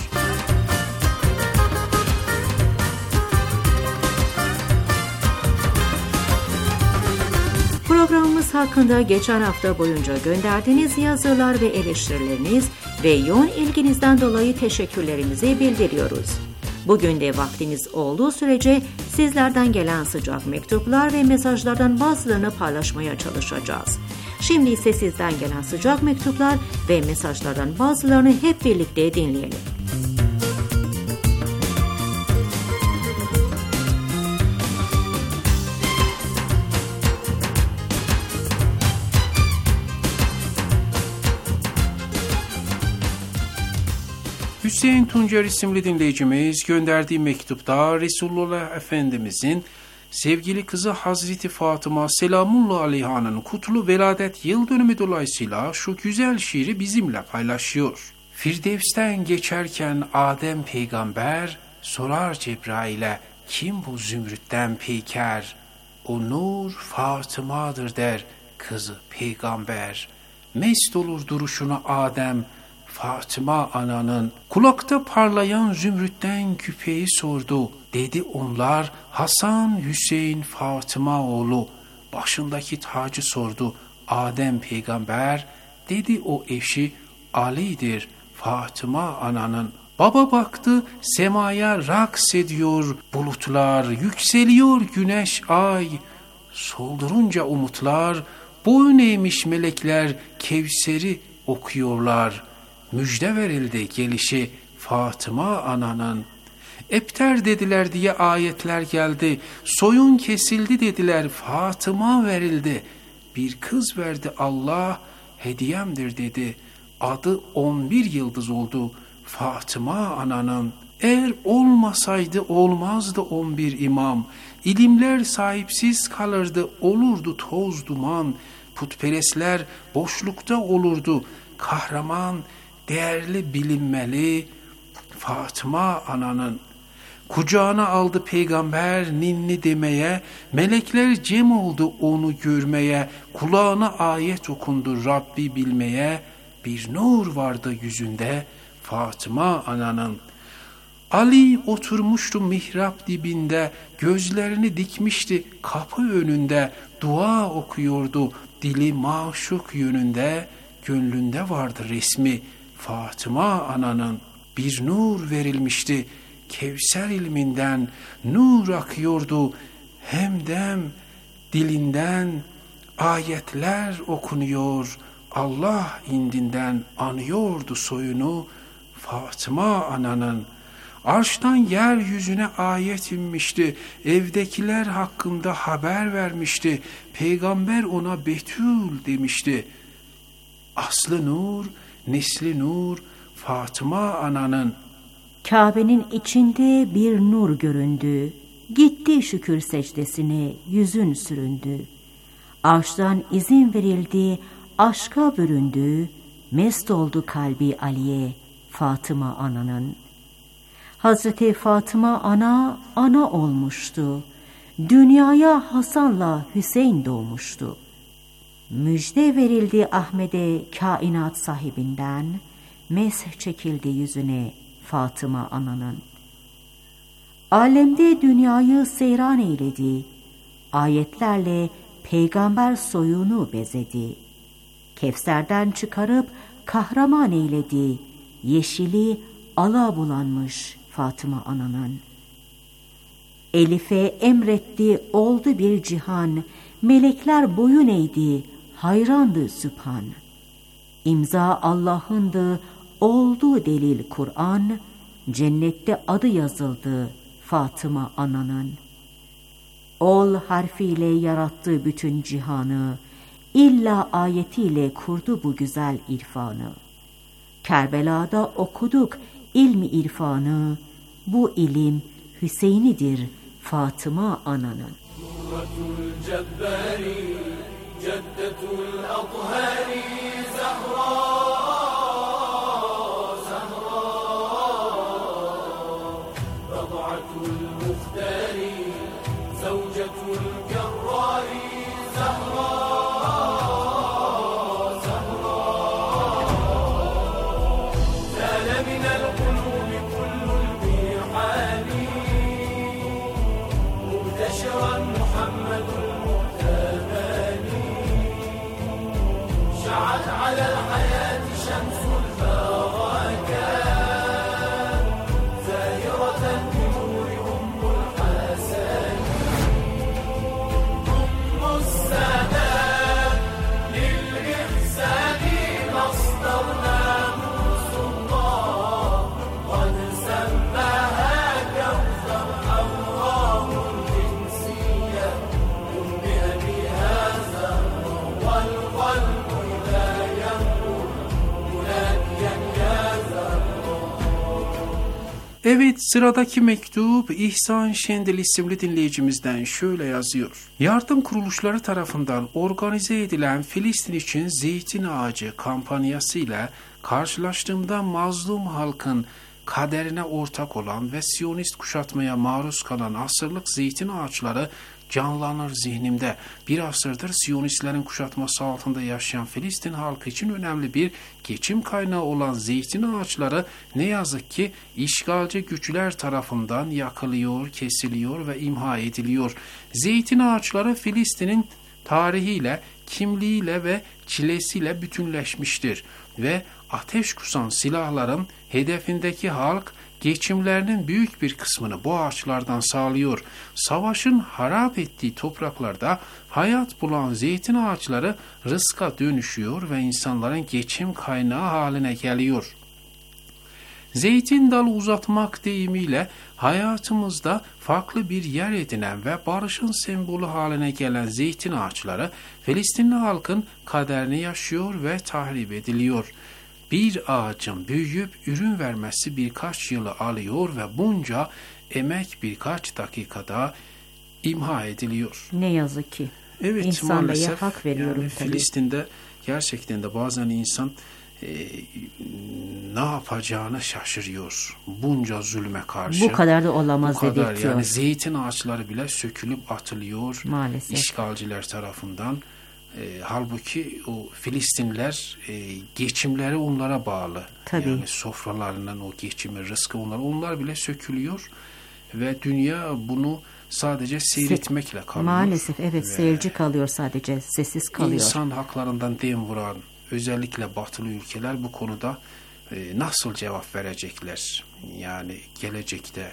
Programımız hakkında geçen hafta boyunca gönderdiğiniz yazılar ve eleştirileriniz ve yoğun ilginizden dolayı teşekkürlerimizi bildiriyoruz. Bugün de vaktimiz olduğu sürece sizlerden gelen sıcak mektuplar ve mesajlardan bazılarını paylaşmaya çalışacağız. Şimdi ise sizden gelen sıcak mektuplar ve mesajlardan bazılarını hep birlikte dinleyelim. Hüseyin Tuncer isimli dinleyicimiz gönderdiği mektupta Resulullah Efendimizin sevgili kızı Hazreti Fatıma Selamullah Aleyha'nın kutlu veladet yıl dönümü dolayısıyla şu güzel şiiri bizimle paylaşıyor. Firdevs'ten geçerken Adem peygamber sorar Cebrail'e, kim bu zümrütten peyker? O nur Fatıma'dır der kızı peygamber. Mest olur duruşuna Adem, Fatıma ananın. Kulakta parlayan zümrütten küpeyi sordu. Dedi onlar, Hasan, Hüseyin, Fatıma oğlu. Başındaki tacı sordu Adem peygamber. Dedi o eşi Ali'dir, Fatıma ananın. Baba baktı, semaya raks ediyor bulutlar, yükseliyor güneş ay. Soldurunca umutlar, boyun eğmiş melekler Kevser'i okuyorlar. Müjde verildi gelişi Fatıma ananın. Epter dediler diye ayetler geldi. Soyun kesildi dediler, Fatıma verildi. Bir kız verdi Allah, hediyemdir dedi. Adı 11 yıldız oldu Fatıma ananın. Eğer olmasaydı olmazdı 11 imam. İlimler sahipsiz kalırdı, olurdu toz duman. Putperestler boşlukta olurdu kahraman. Değerli bilinmeli Fatıma ananın. Kucağına aldı peygamber ninni demeye, melekler cem oldu onu görmeye, kulağına ayet okundu Rabbi bilmeye, bir nur vardı yüzünde Fatıma ananın. Ali oturmuştu mihrap dibinde, gözlerini dikmişti kapı önünde, dua okuyordu dili maşuk yönünde, gönlünde vardı resmi Fatıma ananın. Bir nur verilmişti Kevser ilminden, nur akıyordu hemdem dilinden, ayetler okunuyor Allah indinden, anıyordu soyunu Fatıma ananın. Arştan yeryüzüne ayet inmişti, evdekiler hakkında haber vermişti, peygamber ona Betül demişti. Aslı nur, nesli nur Fatıma ananın. Kabe'nin içinde bir nur göründü. Gitti şükür secdesine, yüzün süründü. Arştan izin verildi, aşka büründü. Mest oldu kalbi Ali'ye, Fatıma ananın. Hazreti Fatıma ana olmuştu. Dünyaya Hasan'la Hüseyin doğmuştu. Müjde verildi Ahmet'e kainat sahibinden, mesh çekildi yüzüne Fatıma ananın. Alemde dünyayı seyran eyledi, ayetlerle peygamber soyunu bezedi. Kevser'den çıkarıp kahraman eyledi, yeşili ala bulanmış Fatıma ananın. Elif'e emretti oldu bir cihan, melekler boyun eğdi, hayrandı Sübhan. İmza Allah'ındı, oldu delil Kur'an, cennette adı yazıldı Fatıma ananın. Ol harfiyle yarattı bütün cihanı, illa ayetiyle kurdu bu güzel irfanı. Kerbela'da okuduk ilmi irfanı, bu ilim Hüseyin'idir Fatıma ananın. Nuratul Cebbari, Ceddetul Athari, Zahra, Zahra, Rad'atul Muhtari, Zavcetul Kerra. Evet, sıradaki mektup İhsan Şendil isimli dinleyicimizden şöyle yazıyor. Yardım kuruluşları tarafından organize edilen Filistin için zeytin ağacı kampanyası ile karşılaştığımda mazlum halkın kaderine ortak olan ve Siyonist kuşatmaya maruz kalan asırlık zeytin ağaçları canlanır zihnimde. Bir asırdır Siyonistlerin kuşatması altında yaşayan Filistin halkı için önemli bir geçim kaynağı olan zeytin ağaçları ne yazık ki işgalci güçler tarafından yakılıyor, kesiliyor ve imha ediliyor. Zeytin ağaçları Filistin'in tarihiyle, kimliğiyle ve çilesiyle bütünleşmiştir ve ateş kusan silahların hedefindeki halk geçimlerinin büyük bir kısmını bu ağaçlardan sağlıyor. Savaşın harap ettiği topraklarda hayat bulan zeytin ağaçları rızka dönüşüyor ve insanların geçim kaynağı haline geliyor. Zeytin dalı uzatmak deyimiyle hayatımızda farklı bir yer edinen ve barışın sembolü haline gelen zeytin ağaçları Filistinli halkın kaderini yaşıyor ve tahrip ediliyor. Bir ağacın büyüyüp ürün vermesi birkaç yılı alıyor ve bunca emek birkaç dakikada imha ediliyor. Ne yazık ki. Evet, İnsan maalesef. Bey'e hak veriyorum yani tabii. Filistin'de gerçekten de bazen insan ne yapacağını şaşırıyor. Bunca zulme karşı. Bu kadar da olamaz bu kadar, dedirtiyor. yani zeytin ağaçları bile sökülüp atılıyor. Maalesef. İşgalciler tarafından. Halbuki o Filistinliler geçimleri onlara bağlı. Tabii. Yani sofralarından o geçimi, rızkı onlar bile sökülüyor ve dünya bunu sadece seyretmekle kalıyor. Maalesef evet, ve seyirci kalıyor, sadece sessiz kalıyor. İnsan haklarından dem vuran özellikle batılı ülkeler bu konuda nasıl cevap verecekler? Yani gelecekte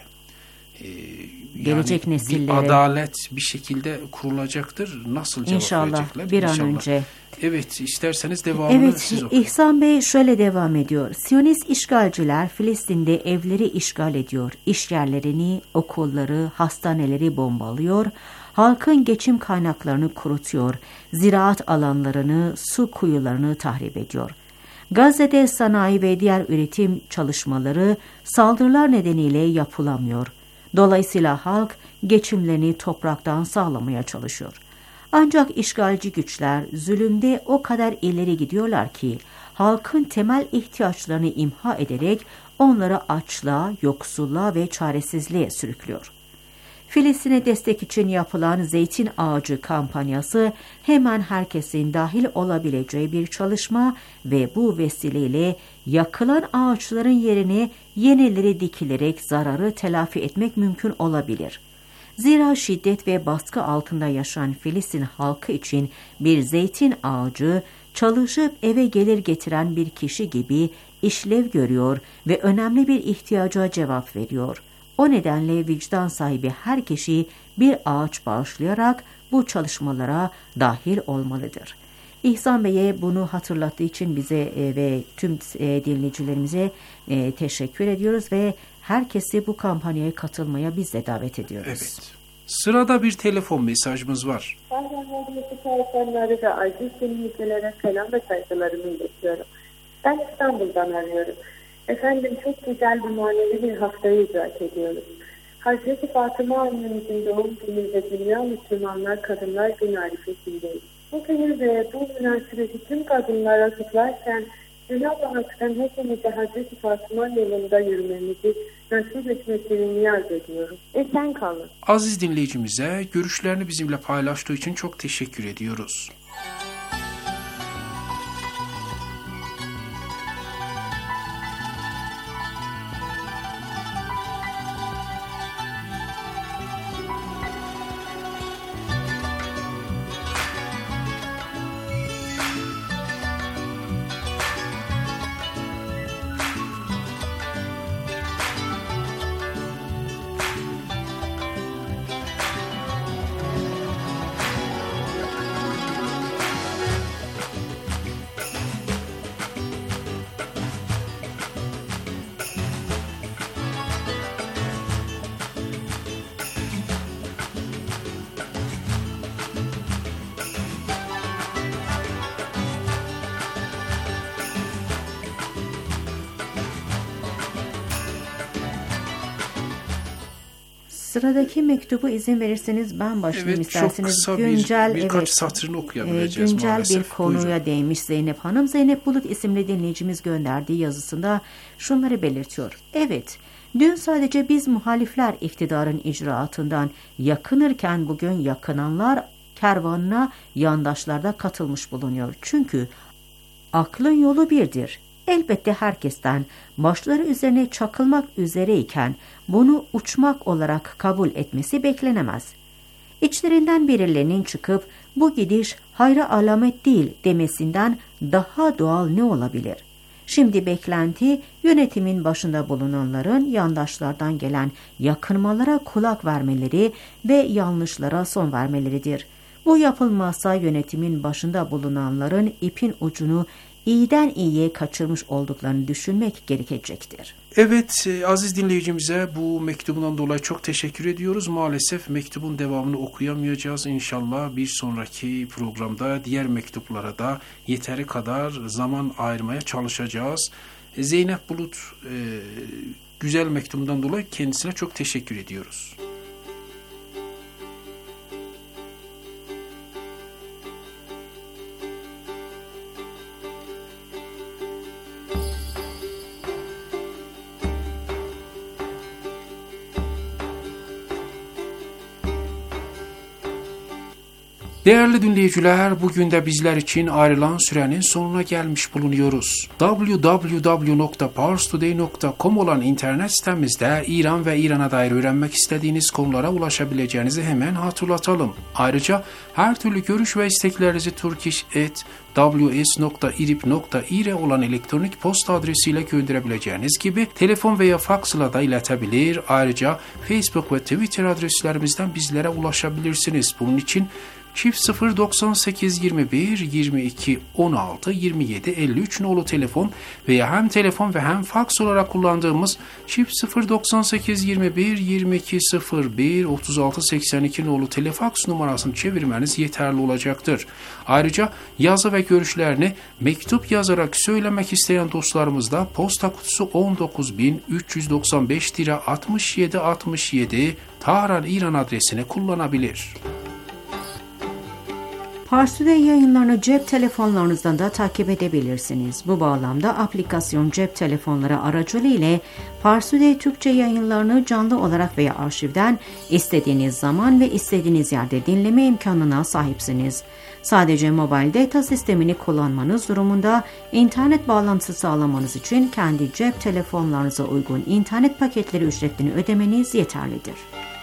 gelecek nesillere bir adalet bir şekilde kurulacaktır. Nasıl cevap İnşallah verecekler? bir an önce. Evet, isterseniz devamını siz okuyun. İhsan Bey şöyle devam ediyor. Siyonist işgalciler Filistin'de evleri işgal ediyor. İş yerlerini, okulları, hastaneleri bombalıyor. Halkın geçim kaynaklarını kurutuyor. Ziraat alanlarını, su kuyularını tahrip ediyor. Gazze'de sanayi ve diğer üretim çalışmaları saldırılar nedeniyle yapılamıyor. Dolayısıyla halk geçimlerini topraktan sağlamaya çalışıyor. Ancak işgalci güçler zulümde o kadar ileri gidiyorlar ki halkın temel ihtiyaçlarını imha ederek onları açlığa, yoksulluğa ve çaresizliğe sürüklüyor. Filistin'e destek için yapılan zeytin ağacı kampanyası hemen herkesin dahil olabileceği bir çalışma ve bu vesileyle yakılan ağaçların yerine yenileri dikilerek zararı telafi etmek mümkün olabilir. Zira şiddet ve baskı altında yaşayan Filistin halkı için bir zeytin ağacı çalışıp eve gelir getiren bir kişi gibi işlev görüyor ve önemli bir ihtiyaca cevap veriyor. O nedenle vicdan sahibi her kişi bir ağaç bağışlayarak bu çalışmalara dahil olmalıdır. İhsan Bey'e bunu hatırlattığı için bize ve tüm dinleyicilerimize teşekkür ediyoruz ve herkesi bu kampanyaya katılmaya biz de davet ediyoruz. Evet. Sırada bir telefon mesajımız var. Ben Radyosu çalışanları ve aziz dinleyicilere selam ve saygılarımı iletiyorum. Ben İstanbul'dan arıyorum. Efendim, çok güzel bir manevi bir haftayı idrak ediyoruz. Hazreti Fatıma annemizin doğum günü ve Dünya Müslümanlar Kadınlar Günü arifesindeyiz. Bu günü ve bu münasebeti tüm kadınlara kutlarken Cenab-ı Hak'tan hepimize Hazreti Fatıma yolunda yürümemizi nasip etmesini niyaz ediyorum. Esen kalın. Aziz dinleyicimize görüşlerini bizimle paylaştığı için çok teşekkür ediyoruz. Sıradaki mektubu izin verirseniz ben başlayayım, isterseniz. Çok kısa birkaç satırını okuyabileceğiz güncel maalesef. Bir konuya Buyurun. değinmiş Zeynep Hanım. Zeynep Bulut isimli dinleyicimiz gönderdiği yazısında şunları belirtiyor. Evet, dün sadece biz muhalifler iktidarın icraatından yakınırken bugün yakınanlar kervanına yandaşlarda katılmış bulunuyor. Çünkü aklın yolu birdir. Elbette herkesten başları üzerine çakılmak üzereyken bunu uçmak olarak kabul etmesi beklenemez. İçlerinden birilerinin çıkıp bu gidiş hayra alamet değil demesinden daha doğal ne olabilir? Şimdi beklenti yönetimin başında bulunanların yandaşlardan gelen yakınmalara kulak vermeleri ve yanlışlara son vermeleridir. Bu yapılmazsa yönetimin başında bulunanların ipin ucunu iyiden iyiye kaçırmış olduklarını düşünmek gerekecektir. Evet, aziz dinleyicimize bu mektubundan dolayı çok teşekkür ediyoruz. Maalesef mektubun devamını okuyamayacağız. İnşallah bir sonraki programda diğer mektuplara da yeteri kadar zaman ayırmaya çalışacağız. Zeynep Bulut güzel mektubundan dolayı kendisine çok teşekkür ediyoruz. Değerli dinleyiciler, bugün de bizler için ayrılan sürenin sonuna gelmiş bulunuyoruz. www.parstoday.com olan internet sitemizde İran ve İran'a dair öğrenmek istediğiniz konulara ulaşabileceğinizi hemen hatırlatalım. Ayrıca her türlü görüş ve isteklerinizi turkish@ws.irib.ir olan elektronik posta adresiyle gönderebileceğiniz gibi telefon veya fax ile de iletebilir. Ayrıca Facebook ve Twitter adreslerimizden bizlere ulaşabilirsiniz. Bunun için çift 098 21 22 16 27 53 nolu telefon veya hem telefon ve hem faks olarak kullandığımız çift 098 21 22 01 36 82 nolu telefaks numarasını çevirmeniz yeterli olacaktır. Ayrıca yazı ve görüşlerini mektup yazarak söylemek isteyen dostlarımız da posta kutusu 19365-6767 Tahran, İran adresini kullanabilir. Parstoday yayınlarını cep telefonlarınızdan da takip edebilirsiniz. Bu bağlamda aplikasyon cep telefonları aracılığıyla Parstoday Türkçe yayınlarını canlı olarak veya arşivden istediğiniz zaman ve istediğiniz yerde dinleme imkanına sahipsiniz. Sadece mobil data sistemini kullanmanız durumunda internet bağlantısı sağlamanız için kendi cep telefonlarınıza uygun internet paketleri ücretini ödemeniz yeterlidir.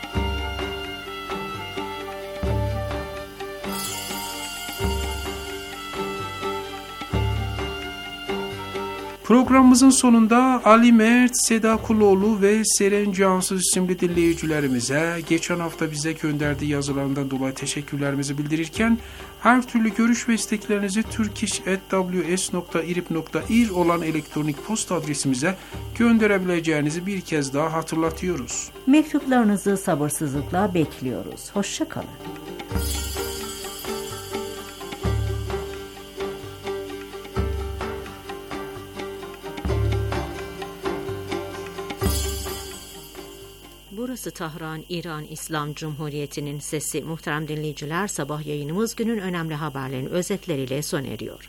Programımızın sonunda Ali Mert, Seda Kuloğlu ve Seren Cansız isimli dinleyicilerimize geçen hafta bize gönderdiği yazılarından dolayı teşekkürlerimizi bildirirken her türlü görüş ve isteklerinizi turkish@ws.irib.ir olan elektronik posta adresimize gönderebileceğinizi bir kez daha hatırlatıyoruz. Mektuplarınızı sabırsızlıkla bekliyoruz. Hoşça kalın. Burası Tahran, İran İslam Cumhuriyeti'nin sesi. Muhterem dinleyiciler, sabah yayınımız günün önemli haberlerinin özetleriyle sona eriyor.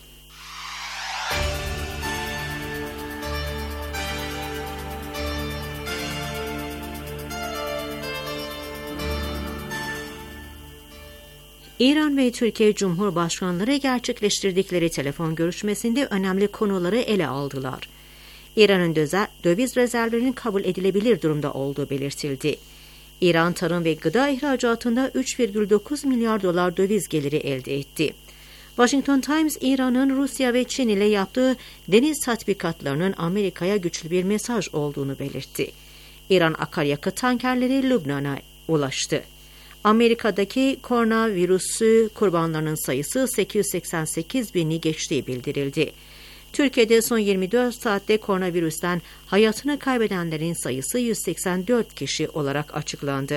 İran ve Türkiye Cumhurbaşkanları gerçekleştirdikleri telefon görüşmesinde önemli konuları ele aldılar. İran'ın döviz rezervlerinin kabul edilebilir durumda olduğu belirtildi. İran tarım ve gıda ihracatında 3,9 milyar dolar döviz geliri elde etti. Washington Times, İran'ın Rusya ve Çin ile yaptığı deniz tatbikatlarının Amerika'ya güçlü bir mesaj olduğunu belirtti. İran akaryakıt tankerleri Lübnan'a ulaştı. Amerika'daki koronavirüsü kurbanlarının sayısı 888 bini geçtiği bildirildi. Türkiye'de son 24 saatte koronavirüsten hayatını kaybedenlerin sayısı 184 kişi olarak açıklandı.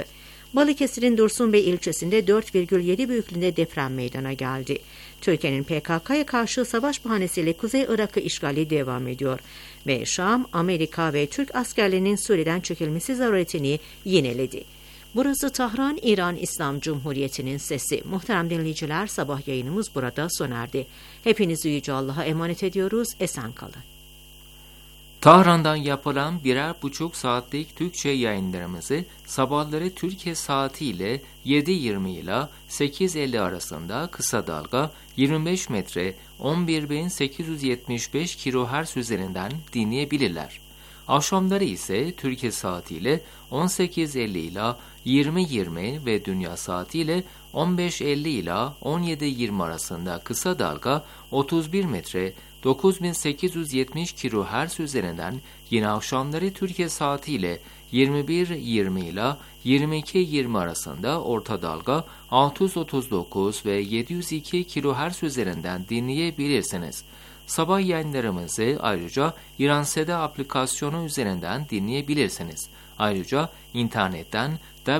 Balıkesir'in Dursunbey ilçesinde 4,7 büyüklüğünde deprem meydana geldi. Türkiye'nin PKK'ya karşı savaş bahanesiyle Kuzey Irak'ı işgali devam ediyor ve Şam, Amerika ve Türk askerlerinin Suriye'den çekilmesi zaruretini yineledi. Burası Tahran, İran İslam Cumhuriyeti'nin sesi. Muhterem dinleyiciler, sabah yayınımız burada sona erdi. Hepinizi Yüce Allah'a emanet ediyoruz. Esen kalın. Tahran'dan yapılan 1,5 saatlik Türkçe yayınlarımızı sabahları Türkiye saatiyle 7.20 ile 8.50 arasında kısa dalga 25 metre 11.875 kHz üzerinden dinleyebilirler. Akşamları ise Türkiye saatiyle 18.50 ile 20.20 ve dünya saatiyle 15.50 ile 17.20 arasında kısa dalga 31 metre 9870 kHz üzerinden yine akşamları Türkiye saatiyle 21.20 ile 22.20 arasında orta dalga 639 ve 702 kHz üzerinden dinleyebilirsiniz. Sabah yayınlarımızı ayrıca İranseda aplikasyonu üzerinden dinleyebilirsiniz. Ayrıca internetten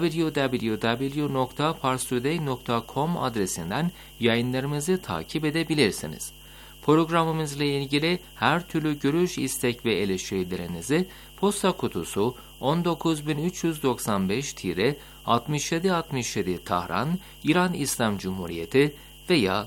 www.parstoday.com adresinden yayınlarımızı takip edebilirsiniz. Programımızla ilgili her türlü görüş, istek ve eleştirilerinizi posta kutusu 19395-6767 Tahran, İran İslam Cumhuriyeti veya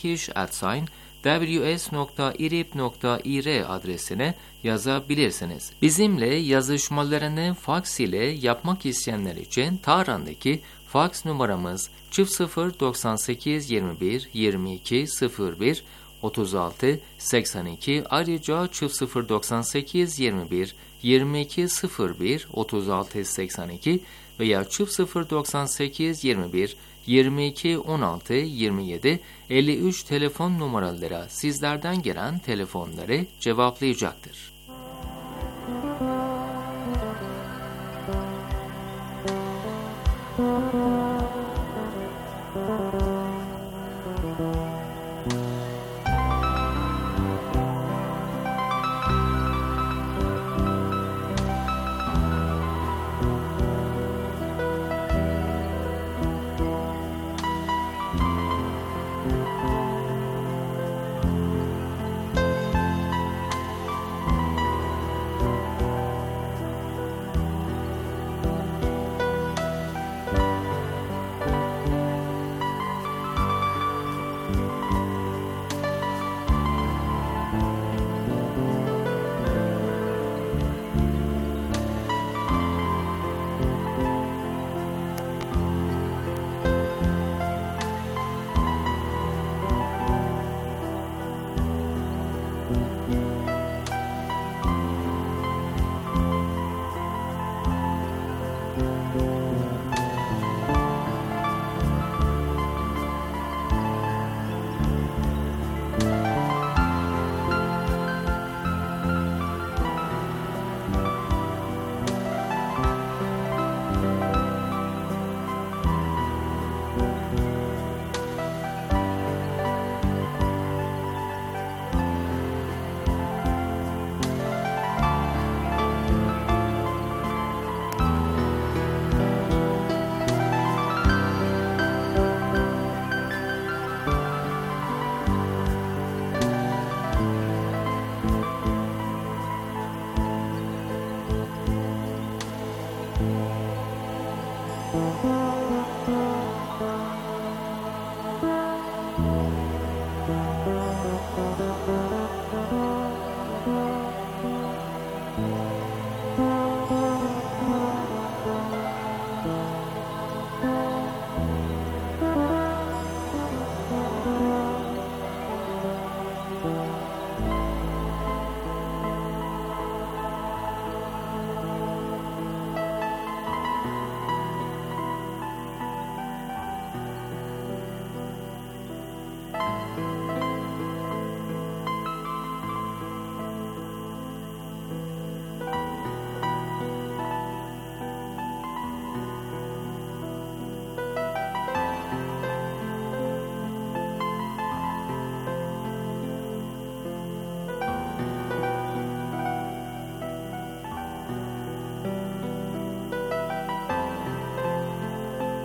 turkish@ws.irib.ir adresine yazabilirsiniz. Bizimle yazışmalarını faks ile yapmak isteyenler için Tahran'daki faks numaramız 0098 21 22 01 36 82, ayrıca 0098 21 22 01 36 82 veya 0098 21 22 16 27 53 telefon numaralara sizlerden gelen telefonları cevaplayacaktır.